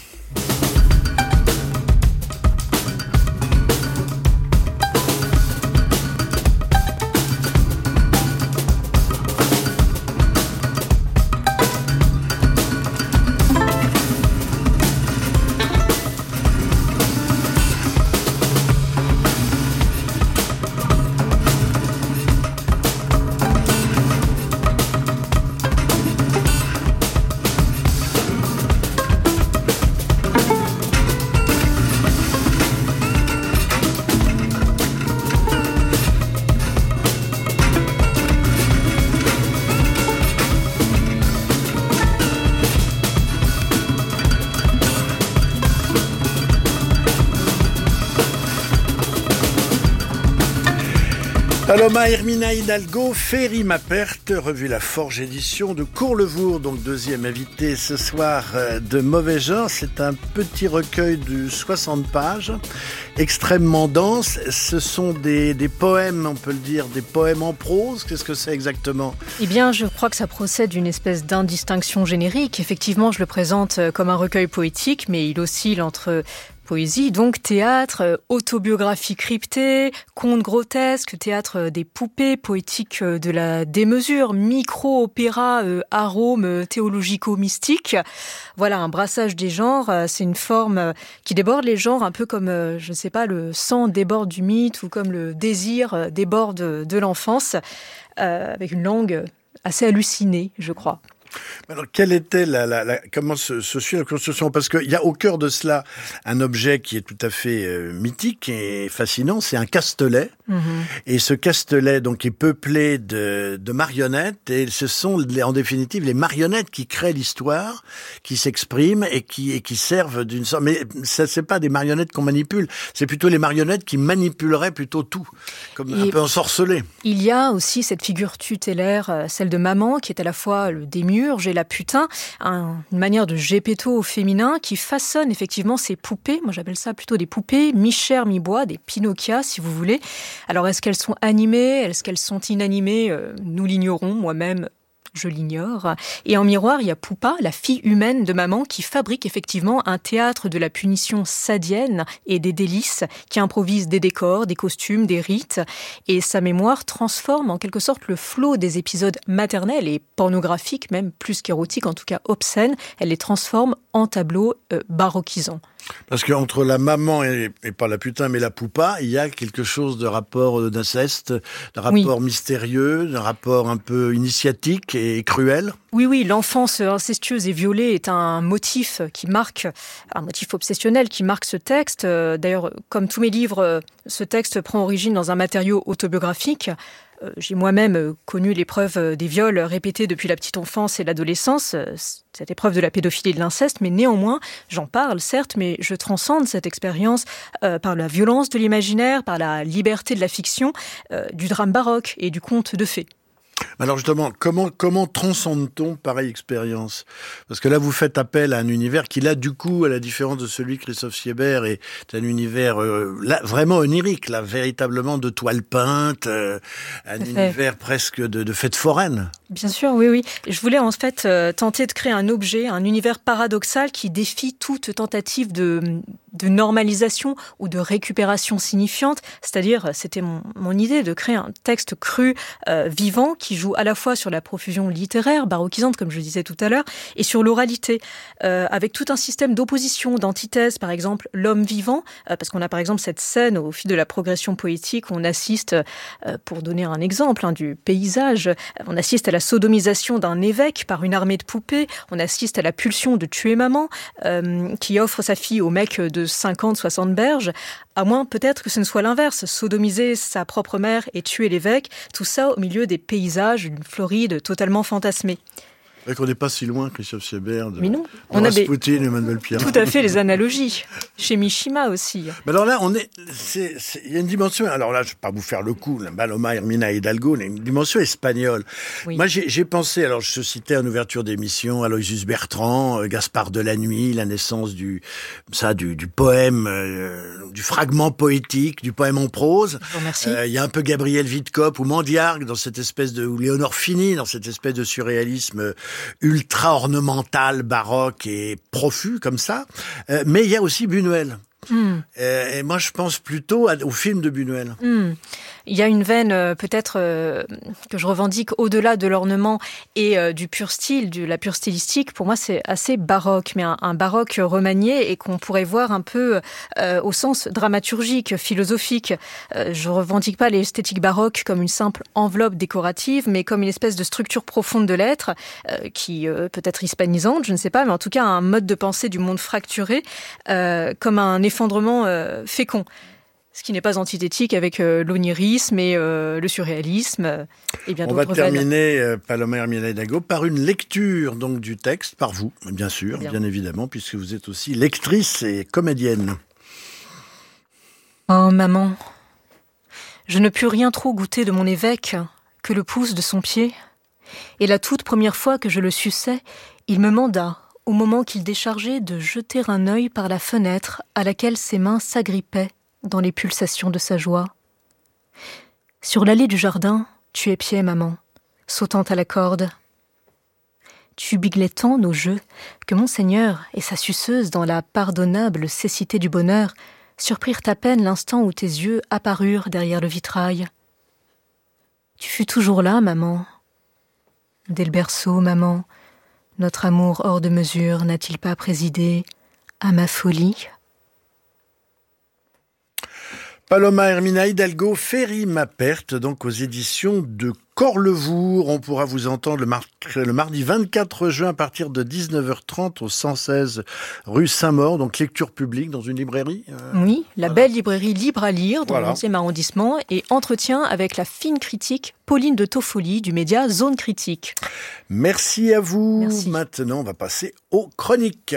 Paloma Hermina Hidalgo, Ferry ma perte, revue La Forge édition de Courlevour, donc deuxième invité ce soir de Mauvais Genre. C'est un petit recueil de soixante pages, extrêmement dense. Ce sont des, des poèmes, on peut le dire, des poèmes en prose. Qu'est-ce que c'est exactement ? Eh bien, je crois que ça procède d'une espèce d'indistinction générique. Effectivement, je le présente comme un recueil poétique, mais il oscille entre poésie, donc théâtre, autobiographie cryptée, contes grotesques, théâtre des poupées, poétique de la démesure, micro-opéra, euh, arôme théologico-mystique. Voilà, un brassage des genres. C'est une forme qui déborde les genres, un peu comme, euh, je ne sais pas, le sang déborde du mythe ou comme le désir déborde de l'enfance, euh, avec une langue assez hallucinée, je crois. Alors, quelle était la, la, la comment se, se suit la construction ? Parce qu'il y a au cœur de cela un objet qui est tout à fait euh, mythique et fascinant, c'est un castelet. Mmh. Et ce castelet, donc, est peuplé de, de marionnettes, et ce sont, en définitive, les marionnettes qui créent l'histoire, qui s'expriment et qui, et qui servent d'une sorte... Mais ça, c'est pas des marionnettes qu'on manipule, c'est plutôt les marionnettes qui manipuleraient plutôt tout, comme et un peu ensorcelées. Il y a aussi cette figure tutélaire, celle de maman, qui est à la fois le démiurge et la putain, un, une manière de gepetto au féminin qui façonne effectivement ces poupées. Moi, j'appelle ça plutôt des poupées mi-chair, mi-bois, des Pinocchia, si vous voulez. Alors, est-ce qu'elles sont animées ? Est-ce qu'elles sont inanimées ? euh, Nous l'ignorons, moi-même. Je l'ignore. Et en miroir, il y a Poupa, la fille humaine de maman, qui fabrique effectivement un théâtre de la punition sadienne et des délices, qui improvise des décors, des costumes, des rites. Et sa mémoire transforme en quelque sorte le flot des épisodes maternels et pornographiques, même plus qu'érotiques, en tout cas obscènes. Elle les transforme en tableaux euh, baroquisants. Parce qu'entre la maman et, et pas la putain, mais la poupa, il y a quelque chose de rapport d'inceste, de rapport oui. mystérieux, d'un rapport un peu initiatique et cruel. Oui, oui, l'enfance incestueuse et violée est un motif qui marque, un motif obsessionnel qui marque ce texte. D'ailleurs, comme tous mes livres, ce texte prend origine dans un matériau autobiographique. J'ai moi-même connu l'épreuve des viols répétés depuis la petite enfance et l'adolescence, cette épreuve de la pédophilie et de l'inceste, mais néanmoins, j'en parle, certes, mais je transcende cette expérience euh, par la violence de l'imaginaire, par la liberté de la fiction, euh, du drame baroque et du conte de fées. Alors justement, comment comment transcende-t-on pareille expérience ? Parce que là, vous faites appel à un univers qui, là, du coup, à la différence de celui de Christophe Siebert, est un univers euh, là, vraiment onirique, là, véritablement de toile peinte, euh, un univers presque de, de fête foraine. Bien sûr, oui, oui. Je voulais en fait euh, tenter de créer un objet, un univers paradoxal qui défie toute tentative de, de normalisation ou de récupération signifiante. C'est-à-dire, c'était mon, mon idée de créer un texte cru, euh, vivant, qui joue à la fois sur la profusion littéraire, baroquisante, comme je le disais tout à l'heure, et sur l'oralité, euh, avec tout un système d'opposition, d'antithèse, par exemple, l'homme vivant, euh, parce qu'on a par exemple cette scène au fil de la progression poétique où on assiste, euh, pour donner un exemple, hein, du paysage, on assiste à la sodomisation d'un évêque par une armée de poupées, on assiste à la pulsion de tuer maman, euh, qui offre sa fille au mec de cinquante, soixante berges, à moins peut-être que ce ne soit l'inverse, sodomiser sa propre mère et tuer l'évêque, tout ça au milieu des paysages d'une Floride totalement fantasmée. C'est vrai qu'on n'est pas si loin, Christophe Siebert, de, Mais non, de on Rasputin avait et Manuel Piat. Tout à fait les analogies. Chez Mishima aussi. Mais alors là, on est, c'est, c'est, il y a une dimension. Alors là, je ne vais pas vous faire le coup. Paloma Hermina Hidalgo, il y a une dimension espagnole. Oui. Moi, j'ai, j'ai pensé. Alors, je citais en ouverture d'émission Aloysius Bertrand, euh, Gaspard de la Nuit, la naissance du, ça, du, du poème, euh, du fragment poétique, du poème en prose. Je vous remercie. Euh, il y a un peu Gabriel Wittkopp ou Mandiargue dans cette espèce de, ou Léonore Fini dans cette espèce de surréalisme ultra ornemental, baroque et profus comme ça. Euh, mais il y a aussi Buñuel. Mm. Euh, et moi, je pense plutôt à, au film de Buñuel. Mm. Il y a une veine euh, peut-être euh, que je revendique au-delà de l'ornement et euh, du pur style, de la pure stylistique. Pour moi, c'est assez baroque, mais un, un baroque remanié et qu'on pourrait voir un peu euh, au sens dramaturgique, philosophique. Euh, je revendique pas l'esthétique baroque comme une simple enveloppe décorative, mais comme une espèce de structure profonde de l'être euh, qui euh, peut être hispanisante, je ne sais pas, mais en tout cas un mode de pensée du monde fracturé, euh, comme un effondrement euh, fécond. Ce qui n'est pas antithétique avec euh, l'onirisme et euh, le surréalisme euh, et bien On d'autres va terminer, euh, Paloma Hermina Hidalgo, par une lecture donc du texte, par vous, bien sûr, bien. bien évidemment, puisque vous êtes aussi lectrice et comédienne. Oh maman, Je ne pus rien trop goûter de mon évêque que le pouce de son pied. Et la toute première fois que je le suçais, il me manda, au moment qu'il déchargeait, de jeter un œil par la fenêtre à laquelle ses mains s'agrippaient dans les pulsations de sa joie. Sur l'allée du jardin, tu épiais, maman, sautant à la corde. Tu biglais tant nos jeux que Monseigneur et sa suceuse, dans la pardonnable cécité du bonheur, surprirent à peine l'instant où tes yeux apparurent derrière le vitrail. Tu fus toujours là, maman. Dès le berceau, maman, notre amour hors de mesure n'a-t-il pas présidé à ma folie ? Paloma Hermina Hidalgo, Ferry ma perte, donc aux éditions de Corlevour. On pourra vous entendre le, mar- le mardi vingt-quatre juin à partir de dix-neuf heures trente au cent seize rue Saint-Maur, donc lecture publique dans une librairie. Euh... Oui, la belle librairie Libre à lire dans voilà. le onzième arrondissement et entretien avec la fine critique Pauline de Toffoli du média Zone Critique. Merci à vous. Merci. Maintenant, on va passer aux chroniques.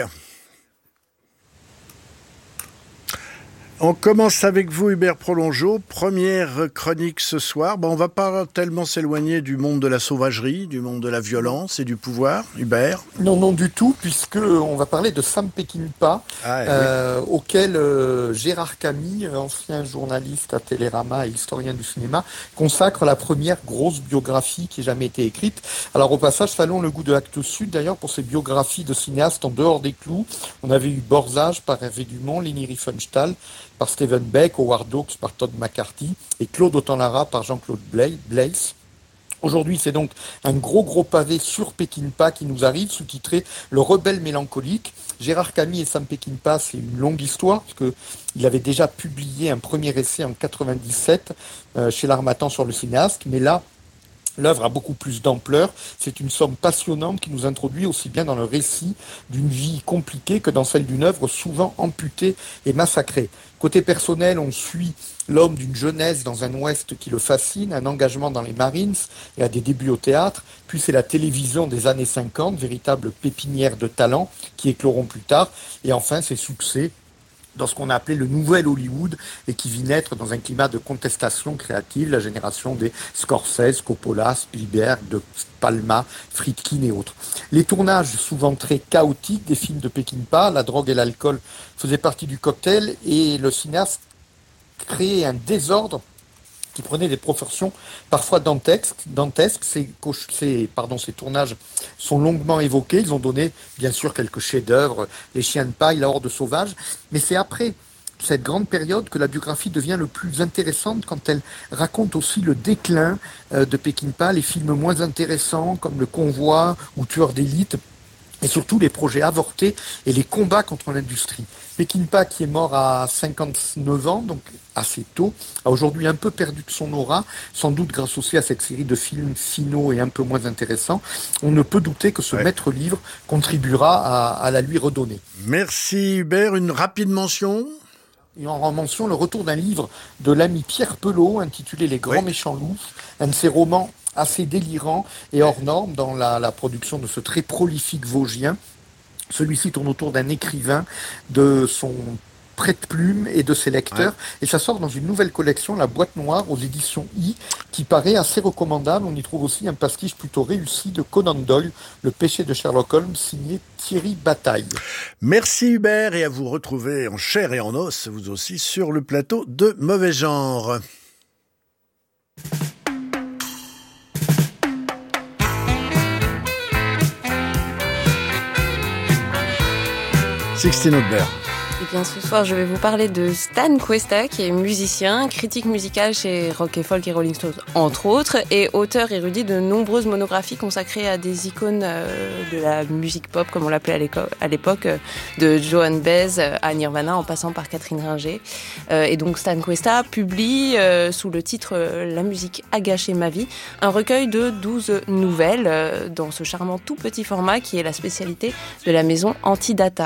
On commence avec vous, Hubert Prolongeau. Première chronique ce soir. Bon, on ne va pas tellement s'éloigner du monde de la sauvagerie, du monde de la violence et du pouvoir. Hubert ? Non, non du tout, puisque on va parler de Sam Peckinpah, ah, euh, oui. auquel euh, Gérard Camille, ancien journaliste à Télérama et historien du cinéma, consacre la première grosse biographie qui ait jamais été écrite. Alors au passage, saluons le goût de Actes Sud, d'ailleurs, pour ces biographies de cinéastes en dehors des clous. On avait eu Borzage par Hervé Dumont, Leni Riefenstahl par Steven Beck, Howard Hawks par Todd McCarthy et Claude Autant-Lara par Jean-Claude Blaise. Aujourd'hui, c'est donc un gros gros pavé sur Peckinpah qui nous arrive, sous-titré « Le rebelle mélancolique ». Gérard Camille et Sam Peckinpah, c'est une longue histoire, parce que il avait déjà publié un premier essai en quatre-vingt-dix-sept euh, chez l'Harmattan sur le cinéaste, mais là, l'œuvre a beaucoup plus d'ampleur. C'est une somme passionnante qui nous introduit aussi bien dans le récit d'une vie compliquée que dans celle d'une œuvre souvent amputée et massacrée. Côté personnel, on suit l'homme d'une jeunesse dans un Ouest qui le fascine, un engagement dans les Marines et à des débuts au théâtre. Puis c'est la télévision des années cinquante, véritable pépinière de talents qui écloront plus tard. Et enfin, ses succès dans ce qu'on a appelé le nouvel Hollywood et qui vit naître dans un climat de contestation créative, la génération des Scorsese, Coppola, Spielberg, de Palma, Friedkin et autres. Les tournages souvent très chaotiques des films de Peckinpah, la drogue et l'alcool faisaient partie du cocktail et le cinéaste créait un désordre qui prenait des proportions parfois dantesques. dantesques. Ces, ces, pardon, ces tournages sont longuement évoqués. Ils ont donné, bien sûr, quelques chefs-d'œuvre, Les Chiens de paille, La Horde sauvage. Mais c'est après cette grande période que la biographie devient le plus intéressante quand elle raconte aussi le déclin euh, de Peckinpah, les films moins intéressants comme Le Convoi ou Tueur d'élite, et surtout les projets avortés et les combats contre l'industrie. Peckinpah, qui est mort à cinquante-neuf ans, donc assez tôt, a aujourd'hui un peu perdu de son aura, sans doute grâce aussi à cette série de films finaux et un peu moins intéressants. On ne peut douter que ce ouais. maître-livre contribuera à, à la lui redonner. Merci Hubert. Une rapide mention ? Et en mention, le retour d'un livre de l'ami Pierre Pelot, intitulé Les Grands oui. Méchants Loups, un de ses romans assez délirant et hors norme dans la, la production de ce très prolifique Vosgien. Celui-ci tourne autour d'un écrivain, de son prête-plume et de ses lecteurs. Ouais. Et ça sort dans une nouvelle collection, La Boîte Noire, aux éditions I, qui paraît assez recommandable. On y trouve aussi un pastiche plutôt réussi de Conan Doyle, Le péché de Sherlock Holmes, signé Thierry Bataille. Merci Hubert, et à vous retrouver en chair et en os, vous aussi, sur le plateau de Mauvais Genre. Sixtine Audbert. Eh bien, ce soir, je vais vous parler de Stan Cuesta, qui est musicien, critique musical chez Rock et Folk et Rolling Stones, entre autres, et auteur érudit de nombreuses monographies consacrées à des icônes euh, de la musique pop, comme on l'appelait à l'époque, euh, de Joan Baez à Nirvana, en passant par Catherine Ringer. Euh, et donc, Stan Cuesta publie, euh, sous le titre euh, « La musique a gâché ma vie », un recueil de douze nouvelles euh, dans ce charmant tout petit format qui est la spécialité de la maison Antidata.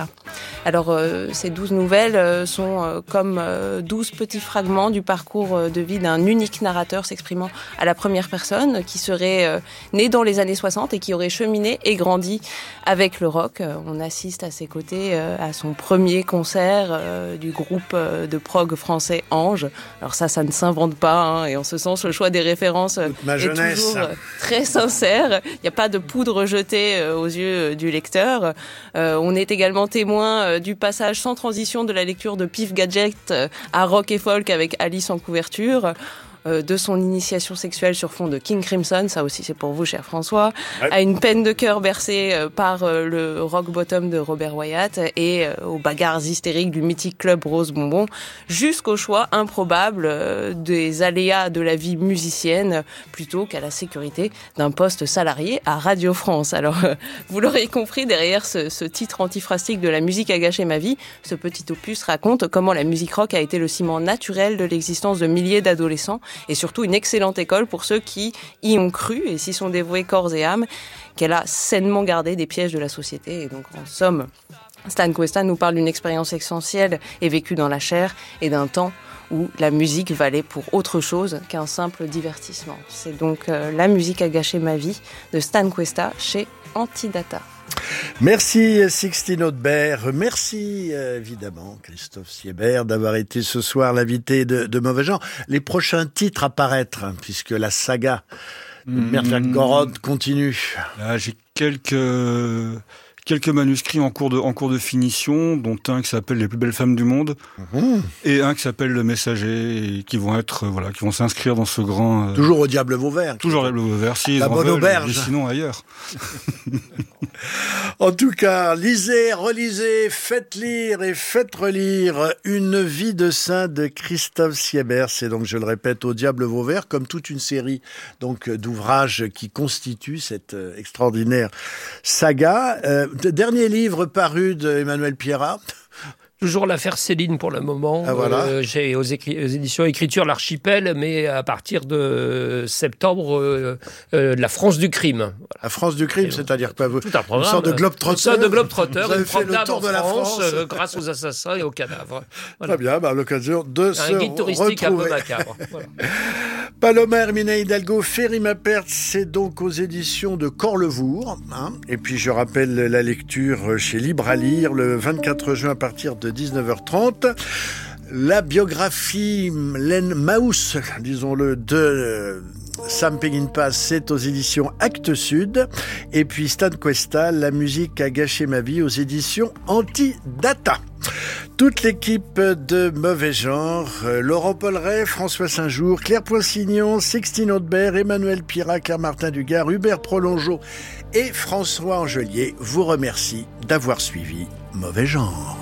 Alors, euh, ces douze nouvelles euh, sont euh, comme euh, douze petits fragments du parcours euh, de vie d'un unique narrateur s'exprimant à la première personne, qui serait euh, né dans les années soixante et qui aurait cheminé et grandi avec le rock. Euh, on assiste à ses côtés euh, à son premier concert euh, du groupe euh, de prog français Ange. Alors ça, ça ne s'invente pas, hein, et en ce sens, le choix des références euh, Ma est jeunesse. toujours euh, très sincère. Il n'y a pas de poudre jetée euh, aux yeux euh, du lecteur. Euh, on est également témoin euh, du passage sans transition de la lecture de Pif Gadget euh, à rock et folk avec Alice en couverture, euh, de son initiation sexuelle sur fond de King Crimson, ça aussi c'est pour vous, cher François, ouais. à une peine de cœur bercée euh, par euh, le rock bottom de Robert Wyatt et euh, aux bagarres hystériques du mythique club Rose Bonbon, jusqu'au choix improbable euh, des aléas de la vie musicienne plutôt qu'à la sécurité d'un poste salarié à Radio France. Alors, euh, vous l'aurez compris, derrière ce, ce titre antiphrastique de La musique a gâché ma vie, ce petit opus raconte comment la musique rock a été le ciment naturel de l'existence de milliers d'adolescents et surtout une excellente école pour ceux qui y ont cru et s'y sont dévoués corps et âme, qu'elle a sainement gardé des pièges de la société. Et donc, en somme, Stan Cuesta nous parle d'une expérience essentielle et vécue dans la chair et d'un temps où la musique valait pour autre chose qu'un simple divertissement. C'est donc euh, La musique a gâché ma vie de Stan Cuesta chez Antidata. Merci Sixtine Audebert, merci euh, évidemment Christophe Siebert d'avoir été ce soir l'invité de, de Mauvais Genre. Les prochains titres à paraître, hein, puisque la saga de mmh. Mrtvegorod continue. Là, j'ai quelques... quelques manuscrits en cours de, en cours de finition, dont un qui s'appelle Les plus belles femmes du monde, mmh. et un qui s'appelle Le Messager, et qui vont être, voilà, qui vont s'inscrire dans ce grand... Euh... Toujours au Diable Vauvert. Toujours au Diable Vauvert, si la bonne auberge. Sinon ailleurs. En tout cas, lisez, relisez, faites lire et faites relire Une vie de saint de Christophe Siebert. C'est donc, je le répète, au Diable Vauvert, comme toute une série donc d'ouvrages qui constituent cette euh, extraordinaire saga. Euh, Dernier livre paru d'Emmanuel Pierrat. Toujours l'affaire Céline pour le moment. Ah, voilà. euh, j'ai aux, écri- aux éditions Écriture l'Archipel, mais à partir de septembre, euh, euh, la France du crime. Voilà. La France du crime, et c'est-à-dire quoi vous, tout un programme. Une sorte de globe-trotter. Une sorte de globe-trotter, vous avez une fait le promenade tour en de la France, France euh, grâce aux assassins et aux cadavres. Voilà. Très bien, bah, à l'occasion de un se guide touristique retrouver. un peu macabre. Voilà. Paloma Hermina Hidalgo, Ferry ma perte, c'est donc aux éditions de Corlevour. Hein. Et puis je rappelle la lecture chez Libre à lire le vingt-quatre juin à partir de dix-neuf heures trente. La biographie Len Maus, disons-le, de Sam Peckinpah, c'est aux éditions Actes Sud. Et puis Stan Cuesta, La musique a gâché ma vie, aux éditions Antidata. Toute l'équipe de Mauvais Genre, Laurent Polleret, François Saint-Jour, Claire Poinsignon, Sixtine Audebert, Emmanuel Pierrat, Claire Martin Dugard, Hubert Prolongeau et François Angelier vous remercie d'avoir suivi Mauvais Genre.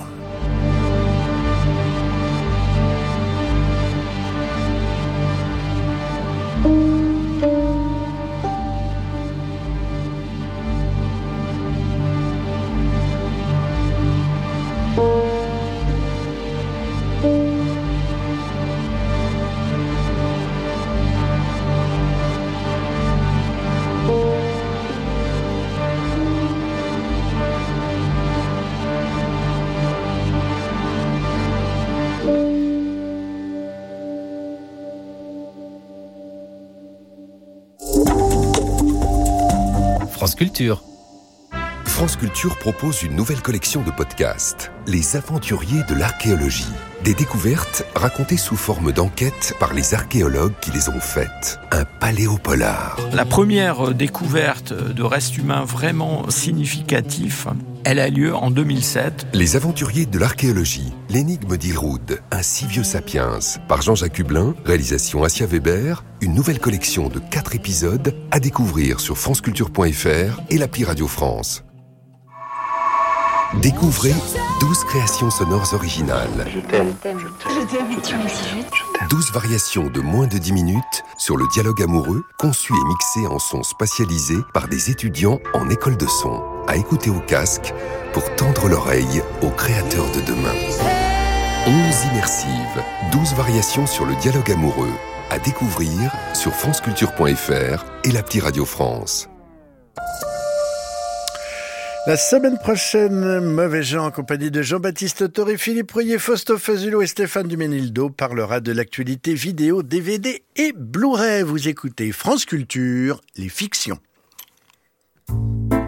France Culture. France Culture propose une nouvelle collection de podcasts, Les Aventuriers de l'archéologie. Des découvertes racontées sous forme d'enquête par les archéologues qui les ont faites. Un paléopolar. La première découverte de restes humains vraiment significatifs, elle a lieu en deux mille sept. Les Aventuriers de l'archéologie, l'énigme d'Ilroud, un si vieux sapiens, par Jean-Jacques Hublin, réalisation Assia Weber, une nouvelle collection de quatre épisodes à découvrir sur franceculture point f r et l'appli Radio France. Découvrez douze créations sonores originales. Je t'aime. Je t'aime. Je t'aime. Je t'aime aussi. Je t'aime. douze variations de moins de dix minutes sur le dialogue amoureux, conçues et mixées en son spatialisé par des étudiants en école de son. À écouter au casque pour tendre l'oreille aux créateurs de demain. onze immersives, douze variations sur le dialogue amoureux. À découvrir sur franceculture point f r et l'appli Radio France. La semaine prochaine, Mauvais Genre, en compagnie de Jean-Baptiste Toré, Philippe Rouillet, Fausto Fazulo et Stéphane Duménildo, parlera de l'actualité vidéo, D V D et Blu-ray. Vous écoutez France Culture, les fictions.